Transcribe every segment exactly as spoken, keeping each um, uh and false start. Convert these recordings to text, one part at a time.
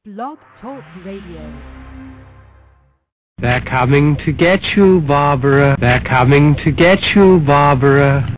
Blog Talk Radio. They're coming to get you, Barbara. They're coming to get you, Barbara.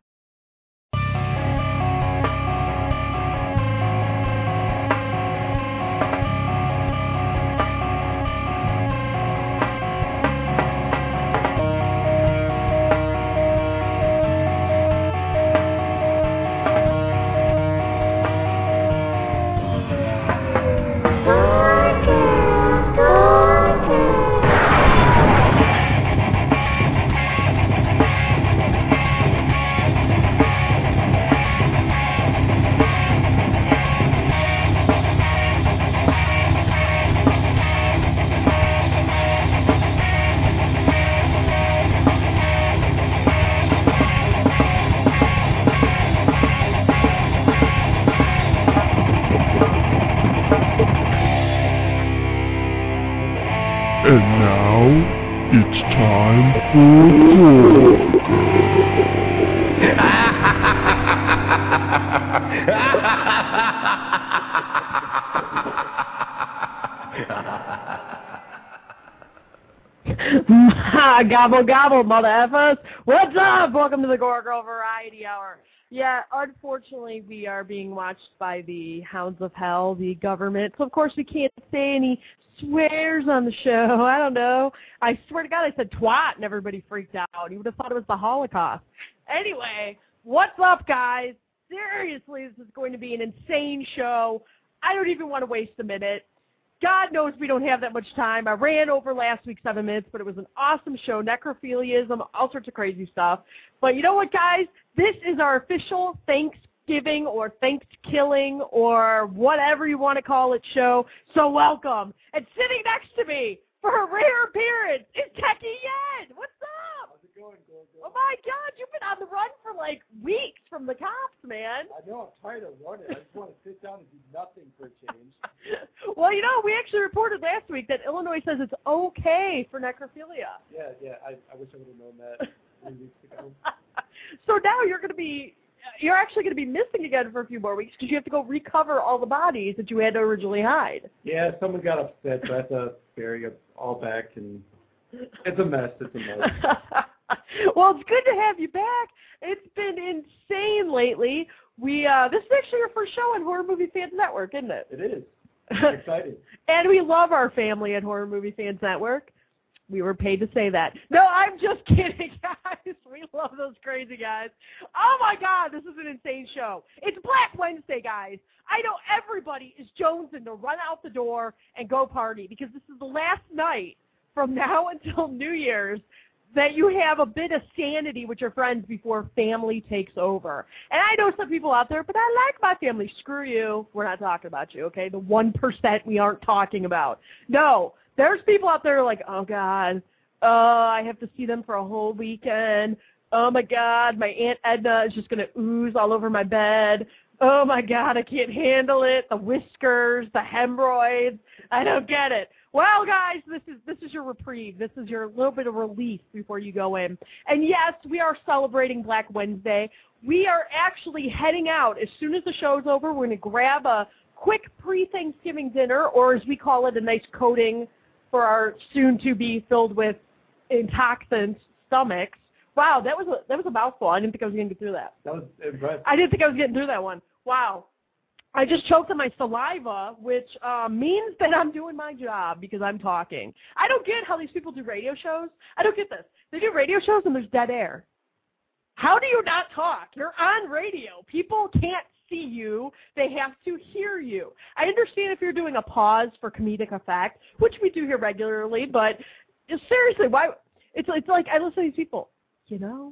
And now, it's time for Gobble, gobble, mother effers. What's up? Welcome to the Gore Girl Variety Hour. Yeah, unfortunately, we are being watched by the Hounds of Hell, the government. So, of course, we can't say any swears on the show. I don't know. I swear to God, I said twat, and everybody freaked out. You would have thought it was the Holocaust. Anyway, what's up, guys? Seriously, this is going to be an insane show. I don't even want to waste a minute. God knows we don't have that much time. I ran over last week seven minutes, but it was an awesome show. Necrophiliism, all sorts of crazy stuff. But you know what, guys? This is our official Thanksgiving or Thanksgiving or whatever you want to call it show. So welcome. And sitting next to me for a rare appearance is Techie Yen. What's up? How's it going, Go Go? Oh, my God. You've been on the run for like weeks from the cops, man. I know. I'm tired of running. I just want to sit down and do nothing for a change. Well, you know, we actually reported last week that Illinois says it's okay for necrophilia. Yeah, yeah. I, I wish I would have known that three weeks ago. So now you're going to be, you're actually going to be missing again for a few more weeks because you have to go recover all the bodies that you had to originally hide. Yeah, someone got upset, so I have to bury it all back, and it's a mess. It's a mess. Well, it's good to have you back. It's been insane lately. We uh, this is actually our first show on Horror Movie Fans Network, isn't it? It is. It's exciting. And we love our family at Horror Movie Fans Network. We were paid to say that. No, I'm just kidding, guys. We love those crazy guys. Oh, my God, this is an insane show. It's Black Wednesday, guys. I know everybody is jonesing to run out the door and go party because this is the last night from now until New Year's that you have a bit of sanity with your friends before family takes over. And I know some people out there, but I like my family. Screw you. We're not talking about you, okay? The one percent we aren't talking about. No, there's people out there like, oh, God, uh, I have to see them for a whole weekend. Oh, my God, my Aunt Edna is just going to ooze all over my bed. Oh, my God, I can't handle it. The whiskers, the hemorrhoids. I don't get it. Well, guys, this is this is your reprieve. This is your little bit of relief before you go in. And, yes, we are celebrating Black Wednesday. We are actually heading out. As soon as the show's over, we're going to grab a quick pre-Thanksgiving dinner, or as we call it, a nice coating for our soon-to-be filled with intoxicant stomachs. Wow, that was a, that was a mouthful. I didn't think I was going to get through that. That was impressive. I didn't think I was getting through that one. Wow. I just choked on my saliva, which uh, means that I'm doing my job because I'm talking. I don't get how these people do radio shows. I don't get this. They do radio shows and there's dead air. How do you not talk? You're on radio. People can't see you. They have to hear you. I understand if you're doing a pause for comedic effect, which we do here regularly, but seriously, why? It's, it's like I listen to these people. You know,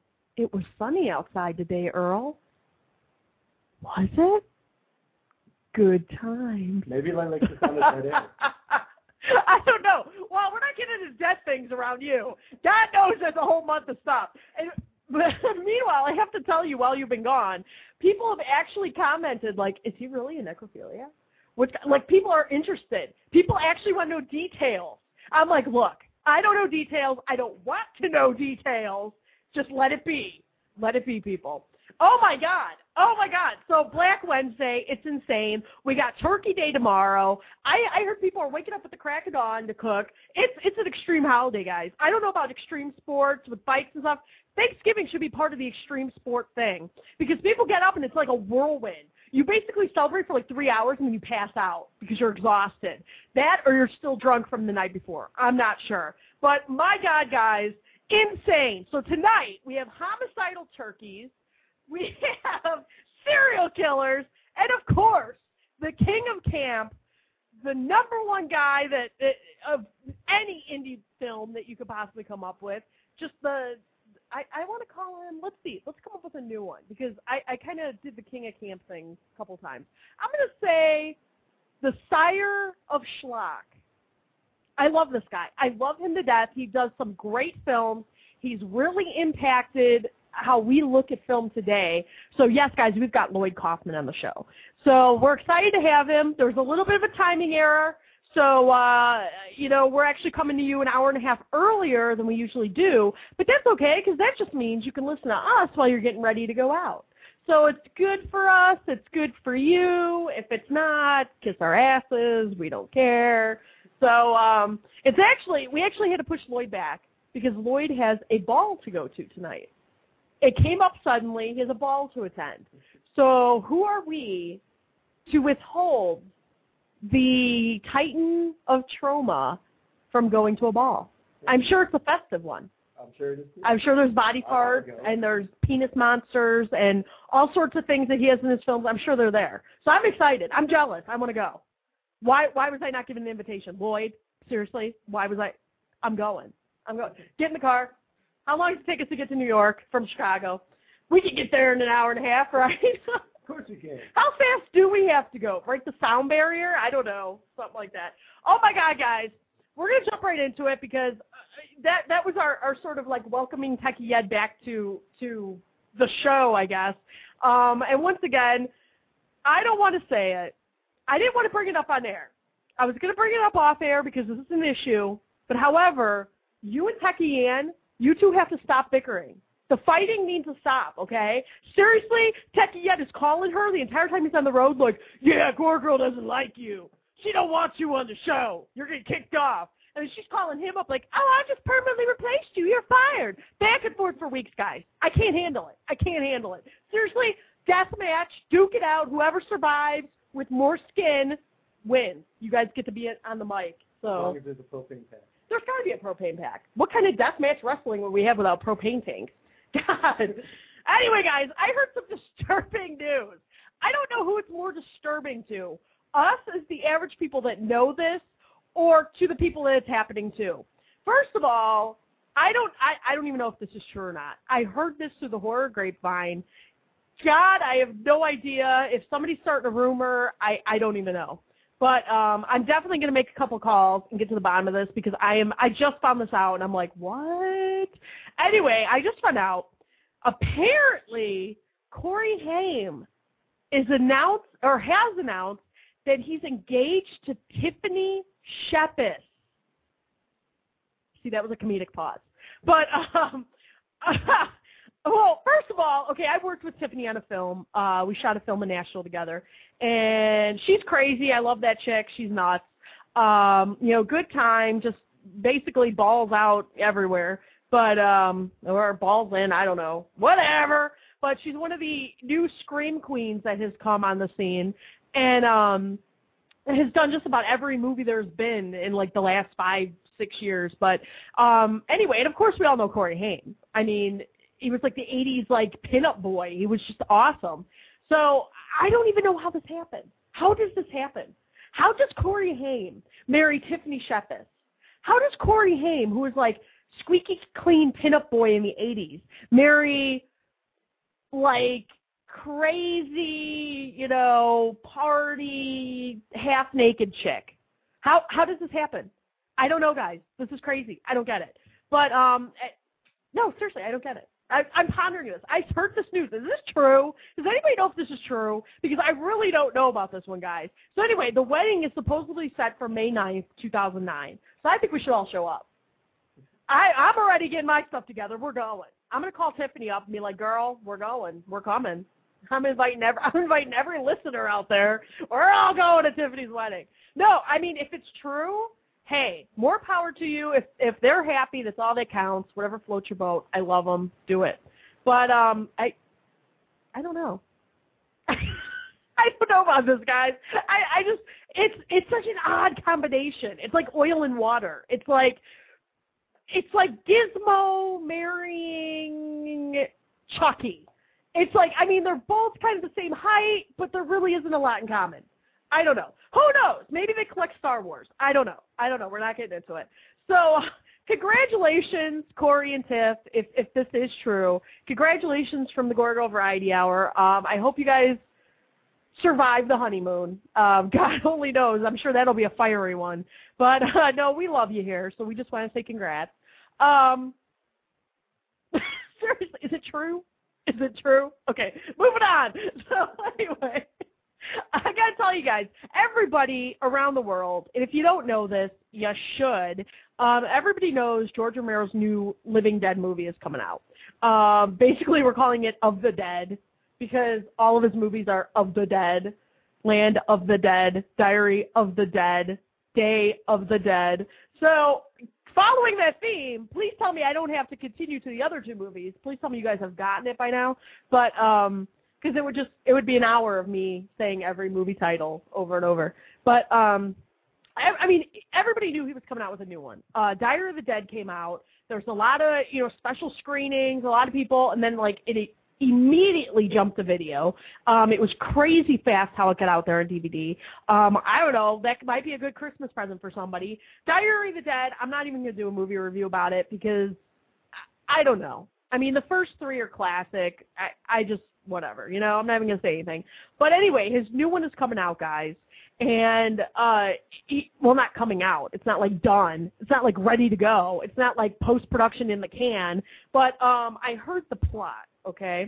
it was sunny outside today, Earl. Was it? Good time. Maybe I like the sound of that air. I don't know. Well, we're not getting into death things around you. God knows there's a whole month of stuff. And but meanwhile, I have to tell you, while you've been gone, people have actually commented, like, is he really a necrophilia? Which, like, people are interested. People actually want to know details. I'm like, look, I don't know details. I don't want to know details. Just let it be. Let it be, people. Oh, my God. Oh, my God. So Black Wednesday, it's insane. We got Turkey Day tomorrow. I, I heard people are waking up at the crack of dawn to cook. It's it's an extreme holiday, guys. I don't know about extreme sports with bikes and stuff. Thanksgiving should be part of the extreme sport thing because people get up and it's like a whirlwind. You basically celebrate for like three hours and then you pass out because you're exhausted. That or you're still drunk from the night before. I'm not sure. But my God, guys, insane. So tonight we have homicidal turkeys. We have serial killers, and of course, the king of camp, the number one guy that, that of any indie film that you could possibly come up with. Just the, I, I want to call him. Let's see, let's come up with a new one because I, I kind of did the king of camp thing a couple times. I'm gonna say the sire of schlock. I love this guy. I love him to death. He does some great films. He's really impacted how we look at film today. So, yes, guys, we've got Lloyd Kaufman on the show. So we're excited to have him. There's a little bit of a timing error. So, uh, you know, we're actually coming to you an hour and a half earlier than we usually do. But that's okay because that just means you can listen to us while you're getting ready to go out. So it's good for us. It's good for you. If it's not, kiss our asses. We don't care. So um, it's actually, we actually had to push Lloyd back because Lloyd has a ball to go to tonight. It came up suddenly. He has a ball to attend. So who are we to withhold the Titan of Troma from going to a ball? I'm sure it's a festive one. I'm sure it is. I'm sure there's body parts and there's penis monsters and all sorts of things that he has in his films. I'm sure they're there. So I'm excited. I'm jealous. I want to go. Why Why was I not given an invitation? Lloyd, seriously? Why was I? I'm going. I'm going. Get in the car. How long does it take us to get to New York from Chicago? We can get there in an hour and a half, right? Of course you can. How fast do we have to go? Break the sound barrier? I don't know. Something like that. Oh, my God, guys. We're going to jump right into it because that that was our, our sort of like welcoming Techie Ed back to, to the show, I guess. Um, and once again, I don't want to say it. I didn't want to bring it up on air. I was going to bring it up off air because this is an issue. But, however, you and Techie Ann, you two have to stop bickering. The fighting needs to stop, okay? Seriously, Techie Ed is calling her the entire time he's on the road like, yeah, Gore Girl doesn't like you. She don't want you on the show. You're getting kicked off. And she's calling him up like, oh, I just permanently replaced you. You're fired. Back and forth for weeks, guys. I can't handle it. I can't handle it. Seriously, death match, duke it out. Whoever survives with more skin wins. You guys get to be on the mic. So. As long as there's a propane pack. There's got to be a propane pack. What kind of deathmatch wrestling would we have without propane tanks? God. Anyway, guys, I heard some disturbing news. I don't know who it's more disturbing to, us as the average people that know this, or to the people that it's happening to. First of all, I don't I, I don't even know if this is true or not. I heard this through the horror grapevine. God, I have no idea. If somebody's starting a rumor, I, I don't even know. But um, I'm definitely going to make a couple calls and get to the bottom of this because I am. I just found this out, and I'm like, what? Anyway, I just found out, apparently, Corey Haim is announced, or has announced, that he's engaged to Tiffany Shepis. See, that was a comedic pause. But, um, well, first of all, okay, I worked with Tiffany on a film. Uh, we shot a film in Nashville together. And she's crazy. I love that chick. She's nuts. Um, you know, good time, just basically balls out everywhere. But, um, or balls in, I don't know. Whatever. But she's one of the new scream queens that has come on the scene. And um, has done just about every movie there's been in, like, the last five, six years. But um, anyway, and of course we all know Corey Haim. I mean, he was like the eighties, like, pinup boy. He was just awesome. So I don't even know how this happened. How does this happen? How does Corey Haim marry Tiffany Shepis? How does Corey Haim, who was like squeaky clean pinup boy in the eighties, marry like crazy, you know, party, half-naked chick? How how does this happen? I don't know, guys. This is crazy. I don't get it. But, um, no, seriously, I don't get it. I, I'm pondering this. I heard this news. Is this true? Does anybody know if this is true? Because I really don't know about this one, guys. So anyway, the wedding is supposedly set for May ninth, two thousand nine. So I think we should all show up. I, I'm already getting my stuff together. We're going. I'm going to call Tiffany up and be like, girl, we're going. We're coming. I'm inviting every, I'm inviting every listener out there. We're all going to Tiffany's wedding. No, I mean, if it's true, hey, more power to you. If if they're happy, that's all that counts. Whatever floats your boat. I love them. Do it. But um, I I don't know. I don't know about this, guys. I, I just, it's it's such an odd combination. It's like oil and water. It's like, it's like Gizmo marrying Chucky. It's like, I mean, they're both kind of the same height, but there really isn't a lot in common. I don't know. Who knows? Maybe they collect Star Wars. I don't know. I don't know. We're not getting into it. So, congratulations, Corey and Tiff, if, if this is true. Congratulations from the Gorgo Variety Hour. Um, I hope you guys survive the honeymoon. Um, God only knows. I'm sure that'll be a fiery one. But, uh, no, we love you here, so we just want to say congrats. Um, seriously, is it true? Is it true? Okay, moving on. So, anyway, I got to tell you guys, everybody around the world, and if you don't know this, you should, um, everybody knows George Romero's new Living Dead movie is coming out. Um, basically, we're calling it Of the Dead because all of his movies are Of the Dead, Land of the Dead, Diary of the Dead, Day of the Dead. So, following that theme, please tell me I don't have to continue to the other two movies. Please tell me you guys have gotten it by now. But, um... because it would just, it would be an hour of me saying every movie title over and over. But, um, I, I mean, everybody knew he was coming out with a new one. Uh, Diary of the Dead came out. There's a lot of, you know, special screenings, a lot of people, and then, like, it immediately jumped to video. Um, it was crazy fast how it got out there on D V D. Um, I don't know. That might be a good Christmas present for somebody. Diary of the Dead, I'm not even going to do a movie review about it because I, I don't know. I mean, the first three are classic. I, I just, whatever, you know, I'm not even going to say anything. But anyway, his new one is coming out, guys. And, uh, he, well, not coming out. It's not, like, done. It's not, like, ready to go. It's not, like, post-production in the can. But um, I heard the plot, okay?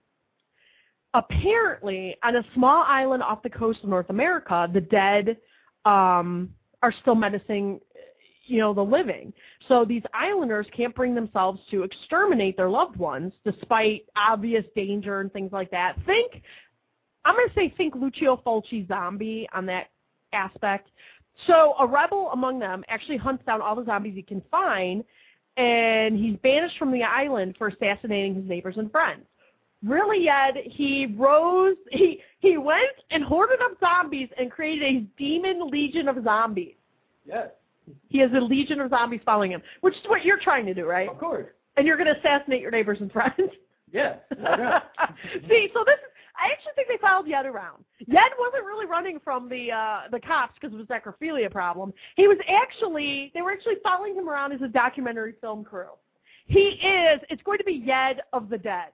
Apparently, on a small island off the coast of North America, the dead um, are still menacing, you know, the living. So these islanders can't bring themselves to exterminate their loved ones despite obvious danger and things like that. Think, I'm going to say think Lucio Fulci zombie on that aspect. So a rebel among them actually hunts down all the zombies he can find, and he's banished from the island for assassinating his neighbors and friends. Really, Ed, he rose, he, he went and hoarded up zombies and created a demon legion of zombies. Yes. He has a legion of zombies following him, which is what you're trying to do, right? Of course. And you're going to assassinate your neighbors and friends? Yes. Why not? See, so this is, I actually think they followed Yed around. Yed wasn't really running from the uh, the cops because of his necrophilia problem. He was actually, they were actually following him around as a documentary film crew. He is, it's going to be Yed of the Dead.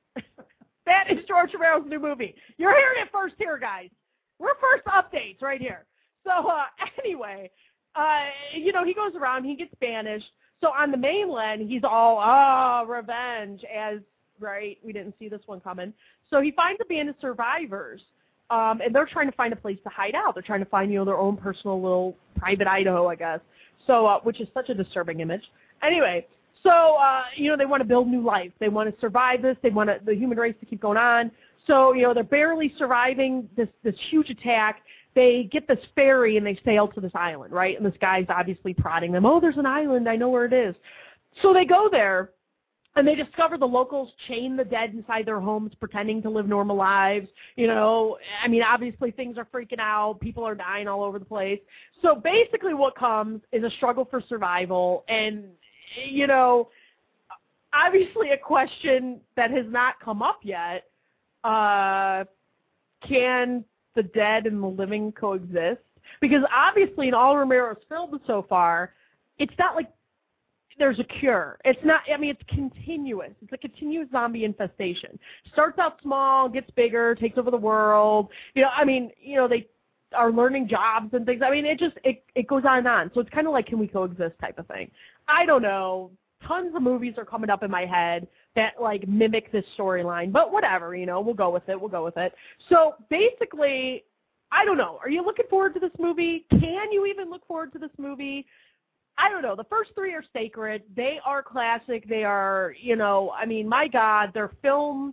That is George Romero's new movie. You're hearing it first here, guys. We're first updates right here. So uh, anyway, uh, you know, he goes around, he gets banished. So on the mainland, he's all, ah, oh, revenge, as, right, we didn't see this one coming. So he finds a band of survivors, um, and they're trying to find a place to hide out. They're trying to find, you know, their own personal little private Idaho, I guess, so uh, which is such a disturbing image. Anyway, so, uh, you know, they want to build new life. They want to survive this. They want the human race to keep going on. So, you know, they're barely surviving this, this huge attack. They get this ferry and they sail to this island, right? And this guy's obviously prodding them. Oh, there's an island. I know where it is. So they go there. And they discover the locals chain the dead inside their homes, pretending to live normal lives. You know, I mean, obviously things are freaking out. People are dying all over the place. So basically what comes is a struggle for survival. And, you know, obviously a question that has not come up yet, uh, can the dead and the living coexist? Because obviously in all Romero's films so far, it's not like there's a cure. It's not, I mean, it's continuous. It's a continuous zombie infestation. Starts out small, gets bigger, takes over the world. You know, I mean, you know, they are learning jobs and things. I mean, it just, it, it goes on and on. So it's kind of like, can we coexist type of thing. I don't know. Tons of movies are coming up in my head that, like, mimic this storyline. But whatever, you know, we'll go with it. We'll go with it. So basically, I don't know. Are you looking forward to this movie? Can you even look forward to this movie? I don't know. The first three are sacred. They are classic. They are, you know, I mean, my God, they're film,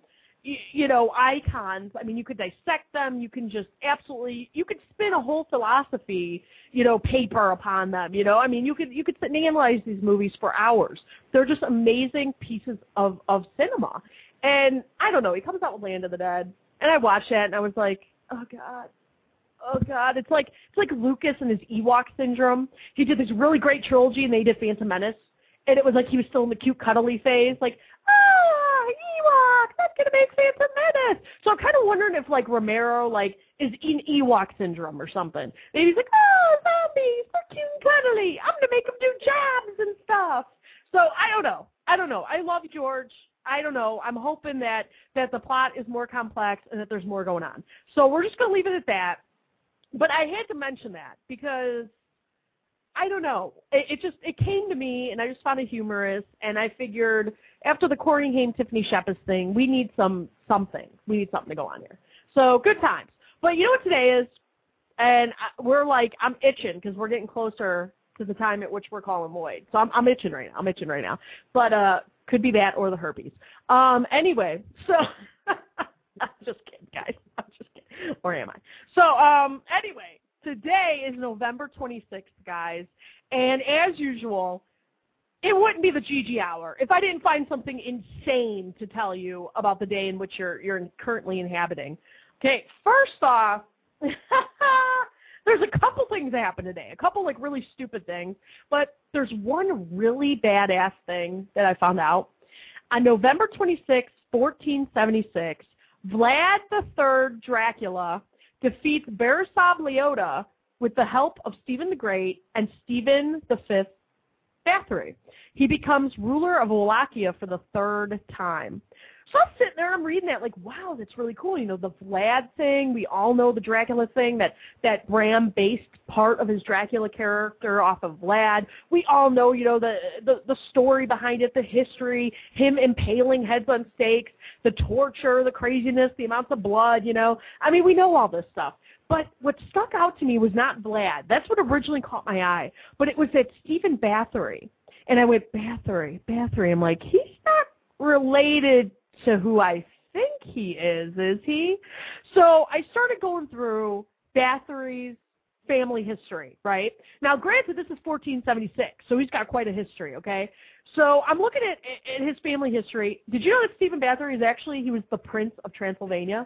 y- you know, icons. I mean, you could dissect them. You can just absolutely, you could spin a whole philosophy, you know, paper upon them. You know, I mean, you could you could sit and analyze these movies for hours. They're just amazing pieces of, of cinema. And I don't know, he comes out with Land of the Dead, and I watched that, and I was like, oh, God. Oh, God. It's like it's like Lucas and his Ewok syndrome. He did this really great trilogy, and they did Phantom Menace. And it was like he was still in the cute, cuddly phase. Like, ah, Ewok, that's going to make Phantom Menace. So I'm kind of wondering if, like, Romero, like, is in Ewok syndrome or something. Maybe he's like, oh, zombies, they're cute and cuddly. I'm going to make them do jabs and stuff. So I don't know. I don't know. I love George. I don't know. I'm hoping that, that the plot is more complex and that there's more going on. So we're just going to leave it at that. But I had to mention that because, I don't know, it, it just, it came to me and I just found it humorous, and I figured after the Corey Haim, Tiffany Shepis thing, we need some, something. We need something to go on here. So good times. But you know what today is? And I, we're like, I'm itching because we're getting closer to the time at which we're calling Lloyd. So I'm, I'm itching right now. I'm itching right now. But uh, could be that or the herpes. Um, anyway, so I'm just kidding, guys. I'm just kidding. Or am I? So um, anyway, today is November twenty-sixth, guys. And as usual, it wouldn't be the Gigi Hour if I didn't find something insane to tell you about the day in which you're you're currently inhabiting. Okay, first off, there's a couple things that happened today, a couple like really stupid things, but there's one really badass thing that I found out. On November twenty-sixth, fourteen seventy-six, Vlad the Third Dracula defeats Borisov Leota with the help of Stephen the Great and Stephen the Fifth Bathory. He becomes ruler of Wallachia for the third time. So I'm sitting there and I'm reading that like, wow, that's really cool. You know, the Vlad thing, we all know the Dracula thing, that, that Bram based part of his Dracula character off of Vlad. We all know, you know, the, the, the story behind it, the history, him impaling heads on stakes, the torture, the craziness, the amounts of blood, you know. I mean, we know all this stuff. But what stuck out to me was not Vlad. That's what originally caught my eye. But it was that Stephen Bathory. And I went, Bathory, Bathory. I'm like, he's not related to who I think he is, is he? So I started going through Bathory's family history, right? Now, granted, this is fourteen seventy-six, so he's got quite a history, okay? So I'm looking at, at his family history. Did you know that Stephen Bathory is actually, he was the Prince of Transylvania?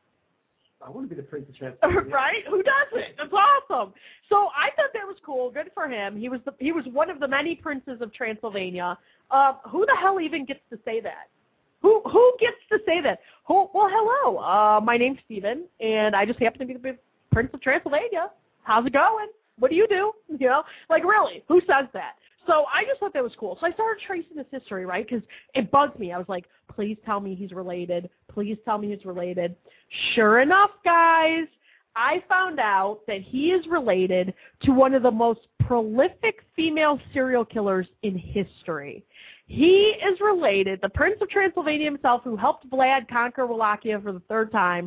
I want to be the Prince of Transylvania. Right? Who doesn't? That's awesome. So I thought that was cool. Good for him. He was the, he was one of the many princes of Transylvania. Uh, who the hell even gets to say that? Who who gets to say that? Who, well, hello. Uh, my name's Stephen, and I just happen to be the Prince of Transylvania. How's it going? What do you do? You know, like really, who says that? So I just thought that was cool. So I started tracing his history, right? Because it bugged me. I was like, please tell me he's related. Please tell me he's related. Sure enough, guys, I found out that he is related to one of the most prolific female serial killers in history. He is related, the Prince of Transylvania himself, who helped Vlad conquer Wallachia for the third time,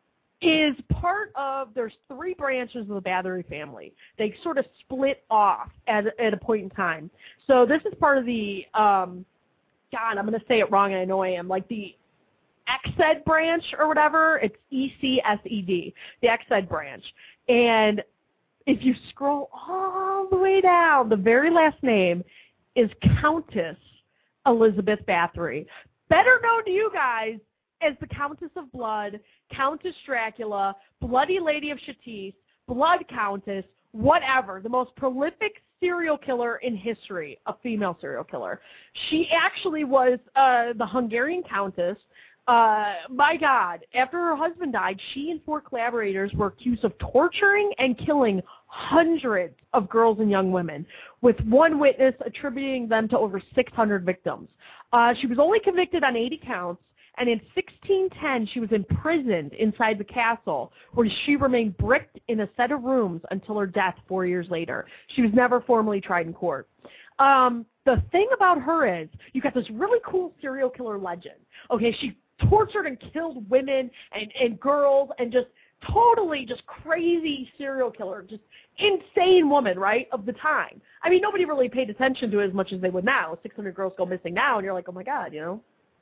is part of, there's three branches of the Bathory family. They sort of split off at, at a point in time. So this is part of the, um, God, I'm going to say it wrong and I know I am, like the Exed branch or whatever. It's E C S E D, the Exed branch. And if you scroll all the way down, the very last name is Countess Elizabeth Bathory, better known to you guys as the Countess of Blood, Countess Dracula, Bloody Lady of Chatisse, Blood Countess, whatever, the most prolific serial killer in history, a female serial killer. She actually was uh, the Hungarian Countess. Uh, my God, after her husband died, she and four collaborators were accused of torturing and killing hundreds of girls and young women, with one witness attributing them to over six hundred victims. Uh, she was only convicted on eighty counts, and in sixteen ten, she was imprisoned inside the castle, where she remained bricked in a set of rooms until her death four years later. She was never formally tried in court. Um, the thing about her is, you got this really cool serial killer legend. Okay, she tortured and killed women and, and girls and just totally just crazy serial killer, just insane woman, right, of the time. I mean, nobody really paid attention to it as much as they would now. six hundred girls go missing now, and you're like, oh, my God, you know.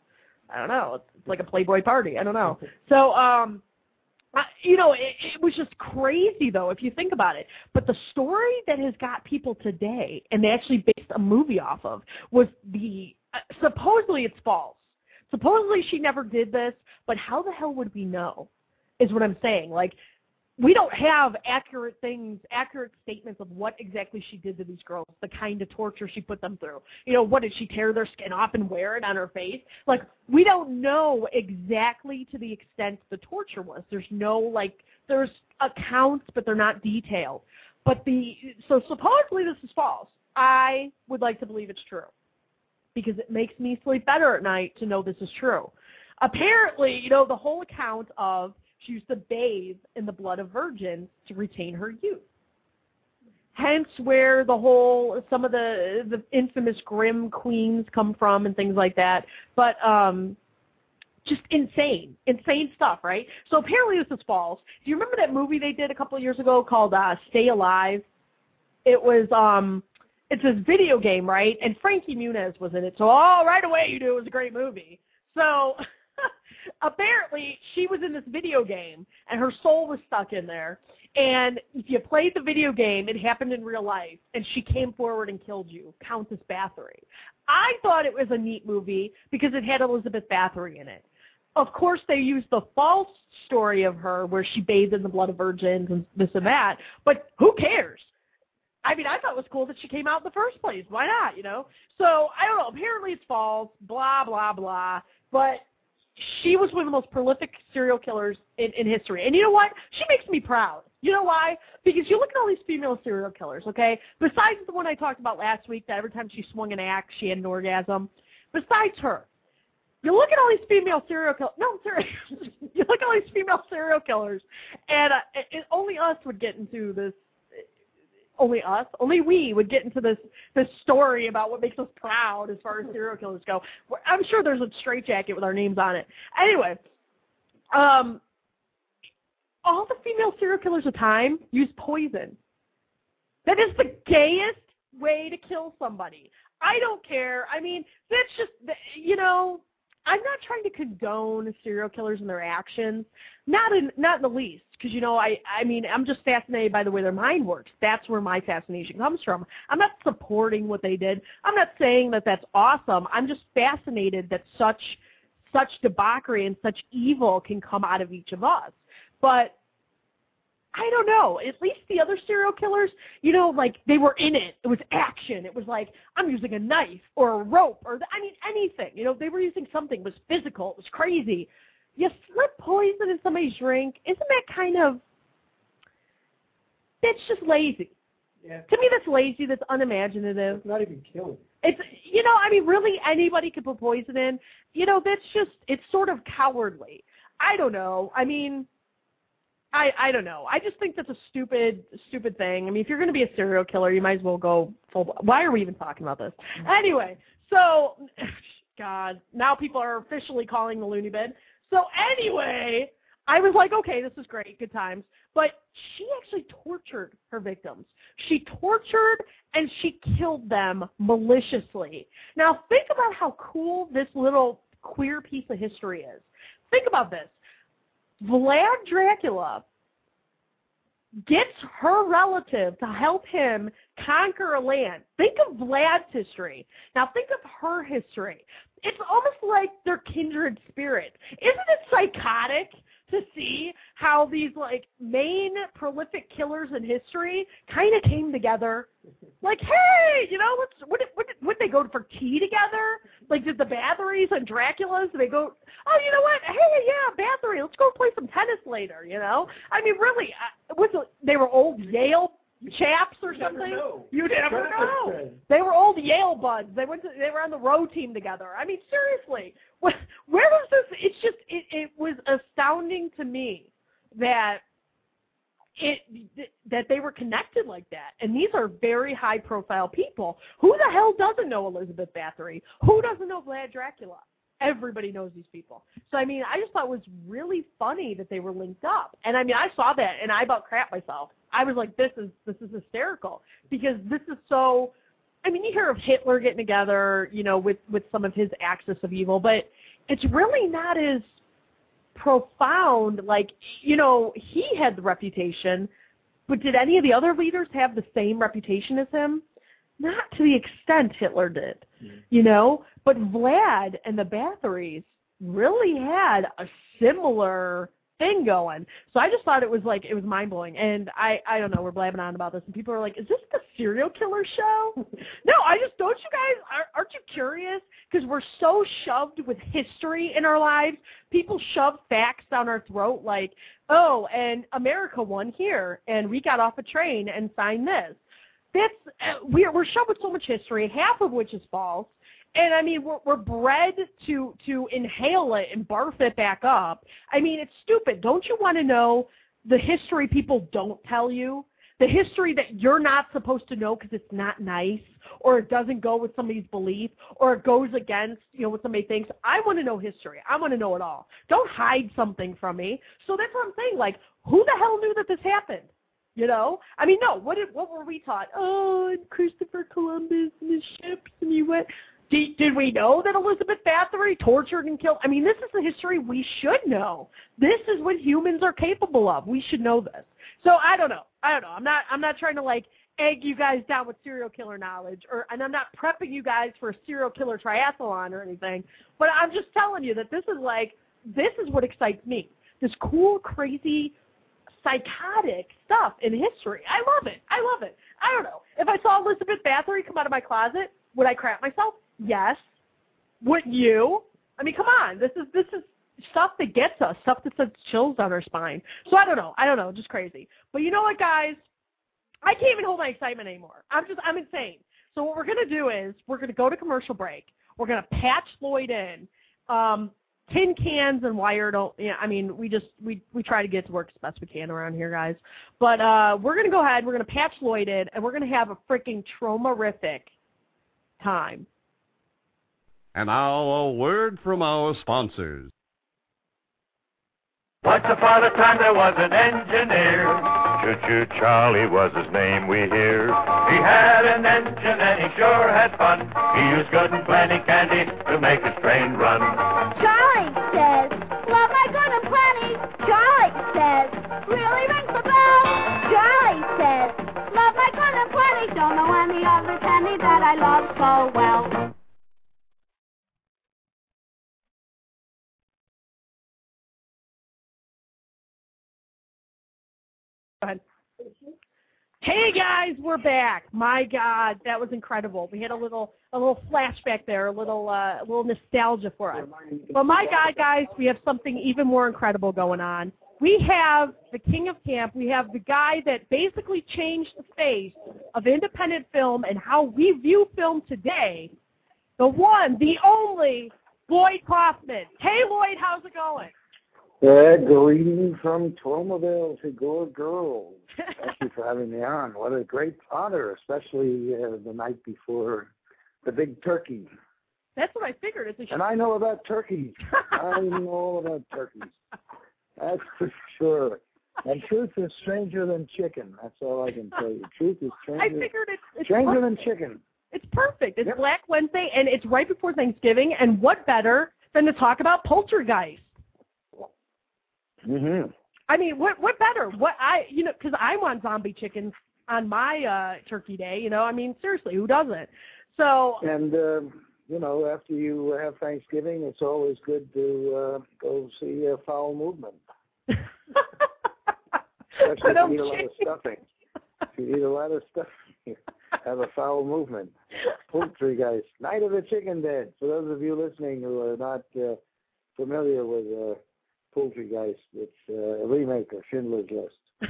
I don't know. It's, it's like a Playboy party. I don't know. So, um, I, you know, it, it was just crazy, though, if you think about it. But the story that has got people today, and they actually based a movie off of, was the, uh, supposedly it's false. Supposedly she never did this, but how the hell would we know, is what I'm saying. Like, we don't have accurate things, accurate statements of what exactly she did to these girls, the kind of torture she put them through. You know, what, did she tear their skin off and wear it on her face? Like, we don't know exactly to the extent the torture was. There's no, like, there's accounts, but they're not detailed. But the, so supposedly this is false. I would like to believe it's true, because it makes me sleep better at night to know this is true. Apparently, you know, the whole account of she used to bathe in the blood of virgins to retain her youth. Hence where the whole, some of the, the infamous Grimm queens come from and things like that. But um, just insane, insane stuff, right? So apparently this is false. Do you remember that movie they did a couple of years ago called uh, Stay Alive? It was, um, it's this video game, right? And Frankie Muniz was in it. So, oh, right away you knew it was a great movie. So apparently she was in this video game and her soul was stuck in there. And if you played the video game, it happened in real life, and she came forward and killed you, Countess Bathory. I thought it was a neat movie because it had Elizabeth Bathory in it. Of course, they used the false story of her where she bathed in the blood of virgins and this and that, but who cares? I mean, I thought it was cool that she came out in the first place. Why not, you know? So, I don't know. Apparently it's false, blah, blah, blah. But she was one of the most prolific serial killers in, in history. And you know what? She makes me proud. You know why? Because you look at all these female serial killers, okay? Besides the one I talked about last week, that every time she swung an axe, she had an orgasm. Besides her, you look at all these female serial killers. No, seriously. You look at all these female serial killers, and uh, it, it, only us would get into this. Only us, only we would get into this this story about what makes us proud as far as serial killers go. I'm sure there's a straitjacket with our names on it. Anyway, um, all the female serial killers of time use poison. That is the gayest way to kill somebody. I don't care. I mean, that's just, you know, I'm not trying to condone serial killers and their actions. Not in not in the least, because, you know, I, I mean, I'm just fascinated by the way their mind works. That's where my fascination comes from. I'm not supporting what they did. I'm not saying that that's awesome. I'm just fascinated that such such debauchery and such evil can come out of each of us. But I don't know. At least the other serial killers, you know, like, they were in it. It was action. It was like, I'm using a knife or a rope or, I mean, anything. You know, they were using something. It was physical. It was crazy. You slip poison in somebody's drink. Isn't that kind of, that's just lazy. Yeah. To me, that's lazy. That's unimaginative. It's not even killing. It's, you know, I mean, really anybody could put poison in. You know, that's just, it's sort of cowardly. I don't know. I mean, I, I don't know. I just think that's a stupid, stupid thing. I mean, if you're going to be a serial killer, you might as well go full. Why are we even talking about this? Anyway, so, God, now people are officially calling the loony bin. So anyway, I was like, okay, this is great, good times. But she actually tortured her victims. She tortured and she killed them maliciously. Now, think about how cool this little queer piece of history is. Think about this. Vlad Dracula gets her relative to help him conquer a land. Think of Vlad's history. Now think of her history. It's almost like they're kindred spirits. Isn't it psychotic to see how these, like, main prolific killers in history kind of came together? Like, hey, you know, let's, would, it, would, it, would they go for tea together? Like, did the Bathorys and Draculas, did they go, oh, you know what, hey, yeah, Bathory, let's go play some tennis later, you know? I mean, really, uh, was it, they were old Yale chaps or You something? never know. You never That's know. okay. They were old Yale buds. They went to, they were on the row team together. I mean, seriously, where, where was this? It's just, it, it was astounding to me that it that they were connected like that. And these are very high profile people. Who the hell doesn't know Elizabeth Bathory? Who doesn't know Vlad Dracula? Everybody knows these people. So, I mean, I just thought it was really funny that they were linked up. And, I mean, I saw that, and I about crap myself. I was like, this is this is hysterical, because this is so, I mean, you hear of Hitler getting together, you know, with, with some of his axis of evil, but it's really not as profound. Like, you know, he had the reputation, but did any of the other leaders have the same reputation as him? Not to the extent Hitler did, mm-hmm. you know? But Vlad and the Bathories really had a similar thing going. So I just thought it was like, it was mind-blowing. And I, I don't know, we're blabbing on about this, and people are like, is this the serial killer show? No, I just, don't you guys, aren't you curious? Because we're so shoved with history in our lives. People shove facts down our throat like, oh, and America won here, and we got off a train and signed this. That's, uh, we're, we're shoved with so much history, half of which is false. And, I mean, we're, we're bred to, to inhale it and barf it back up. I mean, it's stupid. Don't you want to know the history people don't tell you? The history that you're not supposed to know because it's not nice, or it doesn't go with somebody's belief, or it goes against, you know, what somebody thinks. I want to know history. I want to know it all. Don't hide something from me. So that's what I'm saying. Like, who the hell knew that this happened? You know? I mean, no, what did, what were we taught? Oh, and Christopher Columbus and his ships, and he went... Did, did we know that Elizabeth Bathory tortured and killed? I mean, this is the history we should know. This is what humans are capable of. We should know this. So I don't know. I don't know. I'm not. I'm not trying to like egg you guys down with serial killer knowledge, or and I'm not prepping you guys for a serial killer triathlon or anything. But I'm just telling you that this is like this is what excites me. This cool, crazy, psychotic stuff in history. I love it. I love it. I don't know. If I saw Elizabeth Bathory come out of my closet, would I crap myself? Yes. Would you? I mean, come on. This is this is stuff that gets us, stuff that sends chills down our spine. So I don't know. I don't know. Just crazy. But you know what, guys? I can't even hold my excitement anymore. I'm just, I'm insane. So what we're going to do is we're going to go to commercial break. We're going to patch Floyd in. Um, tin cans and wire don't, yeah, I mean, we just, we, we try to get to work as best we can around here, guys. But uh, we're going to go ahead. We're going to patch Floyd in, and we're going to have a freaking traumarific time. And now a word from our sponsors. Once upon a time there was an engineer. Choo-choo Charlie was his name, we hear. He had an engine and he sure had fun. He used good and plenty candy to make his train run. Charlie says, love my good and plenty. Charlie says, really rings the bell. Charlie says, love my good and plenty. Don't know any other candy that I love so well. Hey guys, we're back. My God, that was incredible. We had a little a little flashback there, a little uh, a little nostalgia for us. But my God, guys, we have something even more incredible going on. We have the king of camp. We have the guy that basically changed the face of independent film and how we view film today. The one, the only, Lloyd Kaufman. Hey, Lloyd, how's it going? Yeah, greeting from Tromaville to Gore Girls. Thank you for having me on. What a great honor, especially uh, the night before the big turkey. That's what I figured. It's a and I know about turkeys. I know all about turkeys. That's for sure. And truth is stranger than chicken. That's all I can tell you. Truth is stranger, I figured it's, it's stranger perfect. than chicken. It's perfect. It's yep. Black Wednesday, and it's right before Thanksgiving. And what better than to talk about Poltergeist? Mm-hmm. I mean, what what better? What I you know, because I want zombie chickens on my uh, turkey day. You know, I mean, seriously, who doesn't? So. And uh, you know, after you have Thanksgiving, it's always good to uh, go see a foul movement. Especially if you eat a lot of stuffing. If you eat a lot of stuffing, have a foul movement. Poltergeist, Night of the Chicken Dead. For those of you listening who are not uh, familiar with uh, Poltergeist, it's uh, a remake of Schindler's List.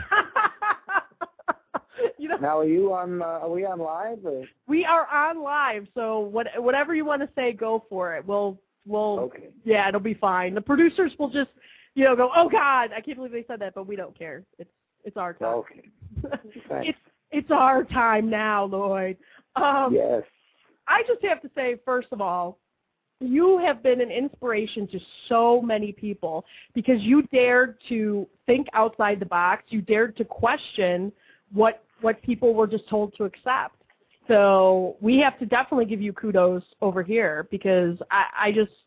You know, now, are you on? Uh, are we on live? Or? We are on live, so what, whatever you want to say, go for it. We'll, we'll, okay. Yeah, it'll be fine. The producers will just, you know, go, oh God, I can't believe they said that, but we don't care. It's, it's our time. Okay. it's, it's our time now, Lloyd. Um, yes. I just have to say, first of all, you have been an inspiration to so many people because you dared to think outside the box. You dared to question what what people were just told to accept. So we have to definitely give you kudos over here because I, I just,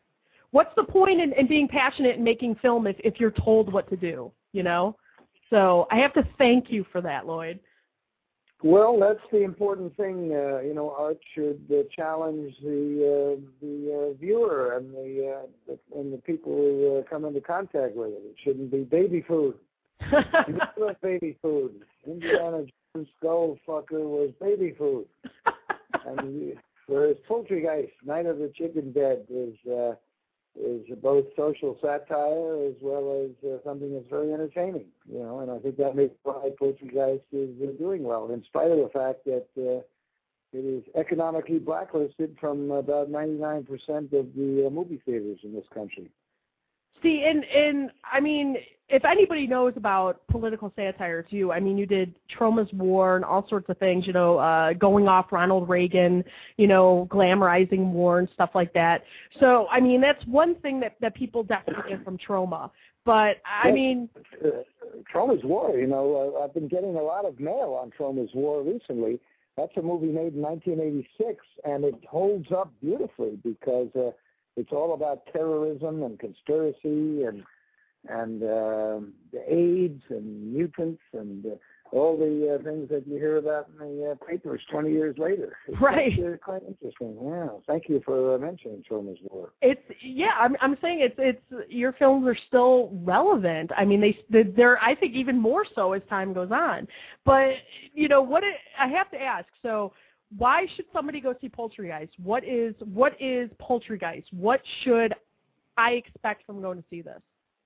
what's the point in, in being passionate and making film if, if you're told what to do, you know? So I have to thank you for that, Lloyd. Well, that's the important thing. Uh, you know, art should uh, challenge the uh, the uh, viewer and the, uh, the and the people who uh, come into contact with it. It shouldn't be baby food. You know, baby food. Indiana Jones Skullfucker was baby food. And whereas Poultrygeist, Night of the Chicken Dead, is uh, is both social satire as well as uh, something that's very entertaining, you know, and I think that makes why Poultrygeist is uh, doing well, in spite of the fact that uh, it is economically blacklisted from about ninety-nine percent of the uh, movie theaters in this country. See, and, and I mean, if anybody knows about political satire, it's you. I mean, you did Troma's War and all sorts of things, you know, uh, going off Ronald Reagan, you know, glamorizing war and stuff like that. So, I mean, that's one thing that, that people definitely get from Troma. But, I yes, mean... Uh, Troma's War, you know, uh, I've been getting a lot of mail on Troma's War recently. That's a movie made in nineteen eighty-six, and it holds up beautifully because... Uh, It's all about terrorism and conspiracy and and uh, the AIDS and mutants and uh, all the uh, things that you hear about in the uh, papers twenty years later. It's right. Quite, uh, quite interesting. Yeah. Thank you for uh, mentioning Troma's War. It's yeah. I'm I'm saying it's it's your films are still relevant. I mean, they they're I think even more so as time goes on. But you know what? It, I have to ask. So. Why should somebody go see Poultrygeist? What is what is Poultrygeist? What should I expect from going to see this?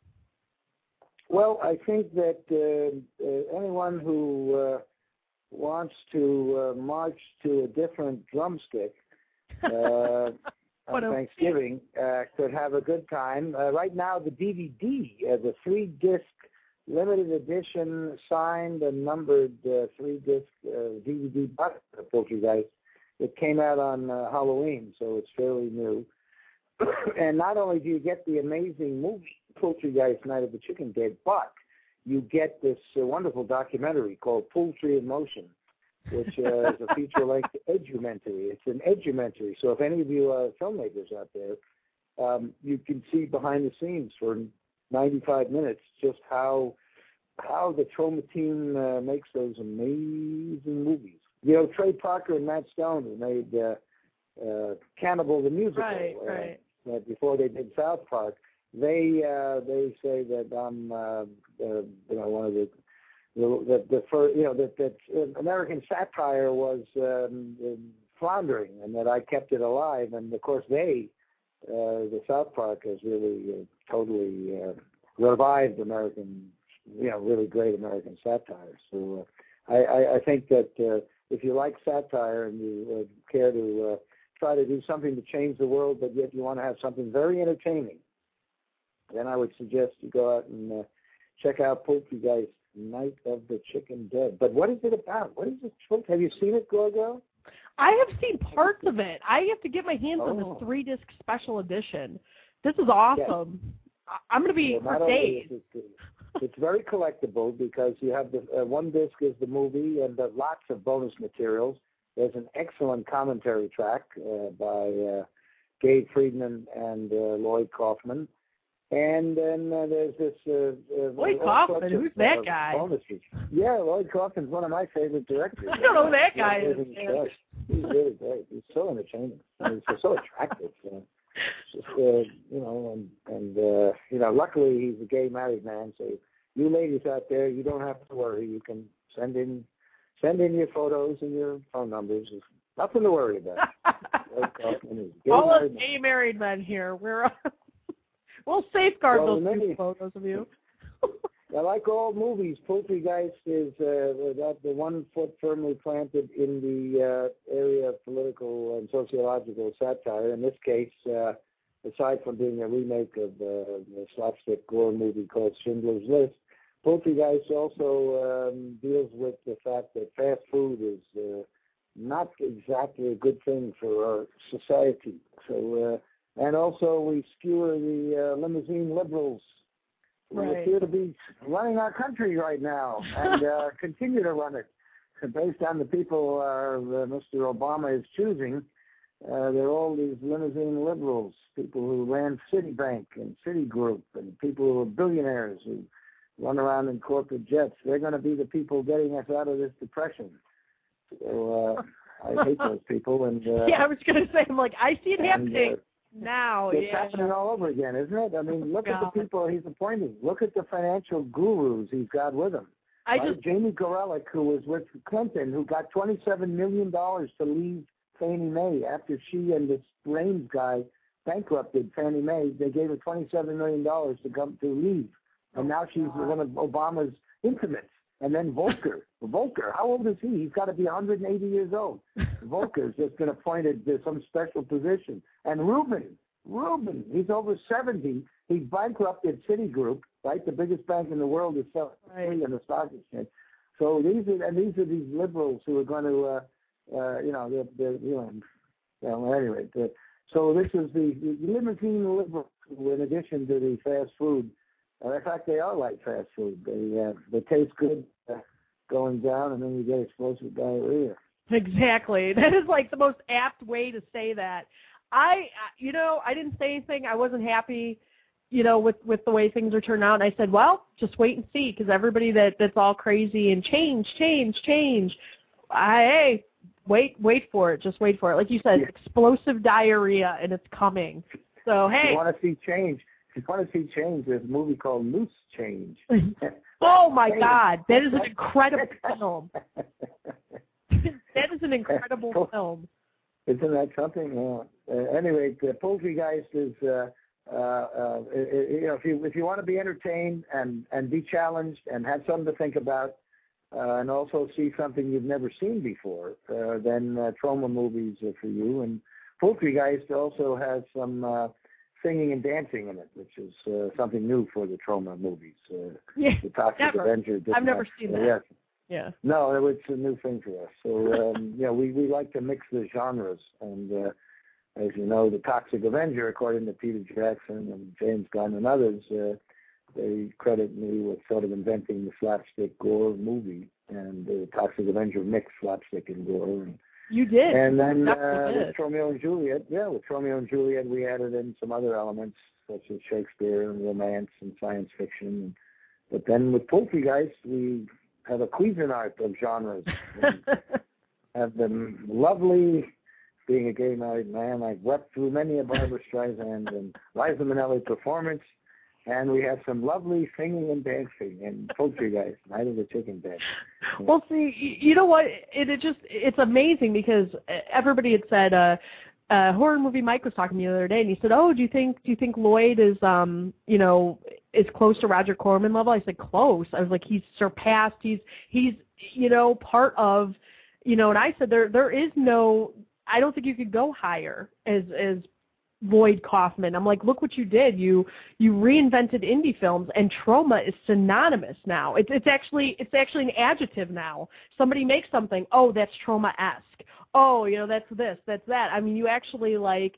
Well, I think that uh, uh, anyone who uh, wants to uh, march to a different drumstick uh, on Thanksgiving uh, could have a good time. Uh, right now, the D V D, uh, the three-disc limited edition, signed and numbered uh, three-disc uh, D V D box of Poultrygeist. It came out on uh, Halloween, so it's fairly new. And not only do you get the amazing movie, Poultrygeist, Night of the Chicken Dead, but you get this uh, wonderful documentary called Poultry in Motion, which uh, is a feature-length edumentary. It's an edumentary, so if any of you are filmmakers out there, um, you can see behind the scenes for ninety-five minutes, just how how the Troma team uh, makes those amazing movies. You know, Trey Parker and Matt Stone, who made uh, uh, Cannibal the Musical, right, uh, right. Uh, before they did South Park, they uh, they say that I'm uh, uh, you know one of the the, the, the first, you know that that uh, American satire was um, uh, floundering, and that I kept it alive, and of course they. Uh, the South Park has really uh, totally uh, revived American, you know, really great American satire. So uh, I, I, I think that uh, if you like satire and you uh, care to uh, try to do something to change the world, but yet you want to have something very entertaining, then I would suggest you go out and uh, check out Poultrygeist, Night of the Chicken Dead. But what is it about? What is it? Have you seen it, Gorgo? I have seen parts of it. I have to get my hands oh. on this three-disc special edition. This is awesome. Yes. I'm going to be well, for days. It, it, it's very collectible because you have the uh, one disc is the movie and uh, lots of bonus materials. There's an excellent commentary track uh, by uh, Gabe Friedman and uh, Lloyd Kaufman. And then uh, there's this... Uh, uh, Lloyd Kaufman? Who's of, that uh, guy? Bonuses. Yeah, Lloyd Kaufman's one of my favorite directors. I don't know who that guy is. He's really great. He's so entertaining. And he's so attractive. Uh, just, uh, you know, and, and uh, you know, luckily he's a gay married man, so you ladies out there, you don't have to worry. You can send in send in your photos and your phone numbers. There's nothing to worry about. Lloyd Kaufman is gay All married us man. gay married men here. We're... We'll safeguard well, those many, two photos of you. Now, like all movies, Poultrygeist is uh, the one foot firmly planted in the uh, area of political and sociological satire. In this case, uh, aside from being a remake of uh, the slapstick gore movie called Schindler's List, Poultrygeist also um, deals with the fact that fast food is uh, not exactly a good thing for our society. So. Uh, And also, we skewer the uh, limousine liberals who right. appear to be running our country right now and uh, continue to run it based on the people uh, Mister Obama is choosing. Uh, they're all these limousine liberals, people who ran Citibank and Citigroup, and people who are billionaires who run around in corporate jets. They're going to be the people getting us out of this depression. So uh, I hate those people. And uh, yeah, I was going to say, I'm like, I see it and, happening uh, now. It's yeah. happening all over again, isn't it? I mean, look God. at the people he's appointing. Look at the financial gurus he's got with him. I right? just Jamie Gorelick, who was with Clinton, who got twenty-seven million dollars to leave Fannie Mae after she and this Raines guy bankrupted Fannie Mae. They gave her twenty-seven million dollars to come to leave, and now she's one of Obama's intimates. And then Volcker, Volcker, how old is he? He's got to be one hundred eighty years old. Volcker's just been appointed to some special position. And Rubin, Rubin, he's over seventy. He bankrupted Citigroup, right? The biggest bank in the world is selling free in the stock exchange. So these are and these are these liberals who are going to. Uh, Uh, you know, they're, they're, you know, well, anyway. The, so this is the, the limousine liberals, in addition to the fast food. Uh, in fact, they are like fast food. They uh, they taste good uh, going down, and then you get explosive diarrhea. Exactly. That is like the most apt way to say that. I, you know, I didn't say anything. I wasn't happy, you know, with, with the way things are turning out. And I said, well, just wait and see, because everybody that, that's all crazy and change, change, change. I, hey. Wait, wait for it. Just wait for it. Like you said, yeah. explosive diarrhea, and it's coming. So, hey. If you want to see change, if you want to see change, there's a movie called Loose Change. Oh, my God. That is an incredible film. That is an incredible film. Isn't that something? Yeah. Uh, anyway, the Poultrygeist is, uh, uh, uh, you know, if you, if you want to be entertained and, and be challenged and have something to think about, Uh, and also see something you've never seen before, uh, then uh, Troma movies are for you. And Poultrygeist also has some uh, singing and dancing in it, which is uh, something new for the Troma movies. Uh, yeah, the Toxic never. Avenger. I've never seen that. Uh, yes. Yeah. No, it's a new thing for us. So, um, you know, we, we like to mix the genres. And uh, as you know, the Toxic Avenger, according to Peter Jackson and James Gunn and others, uh, they credit me with sort of inventing the slapstick gore movie, and the Toxic Avenger mixed slapstick and gore. And, you did. And then uh, did. with Romeo and Juliet, yeah, with Romeo and Juliet, we added in some other elements such as Shakespeare and romance and science fiction. But then with Poultrygeist, we have a Cuisinart of genres. Have them lovely. Being a gay married man, I've wept through many a Barbra Streisand and Liza Minnelli performance. And we have some lovely singing and dancing and Poultrygeist, Night of the Chicken Dead. Well, see, you know what? It, it just, it's amazing because everybody had said, uh, uh, horror movie Mike was talking to me the other day, and he said, oh, do you think, do you think Lloyd is, um, you know, is close to Roger Corman level? I said, close. I was like, he's surpassed, he's, he's, you know, part of, you know, and I said, there, there is no, I don't think you could go higher as, as, Lloyd Kaufman. I'm like, look what you did. You you reinvented indie films, and Troma is synonymous now. It's it's actually it's actually an adjective now. Somebody makes something, oh, that's Troma-esque. Oh, you know, that's this, that's that. I mean, you actually like,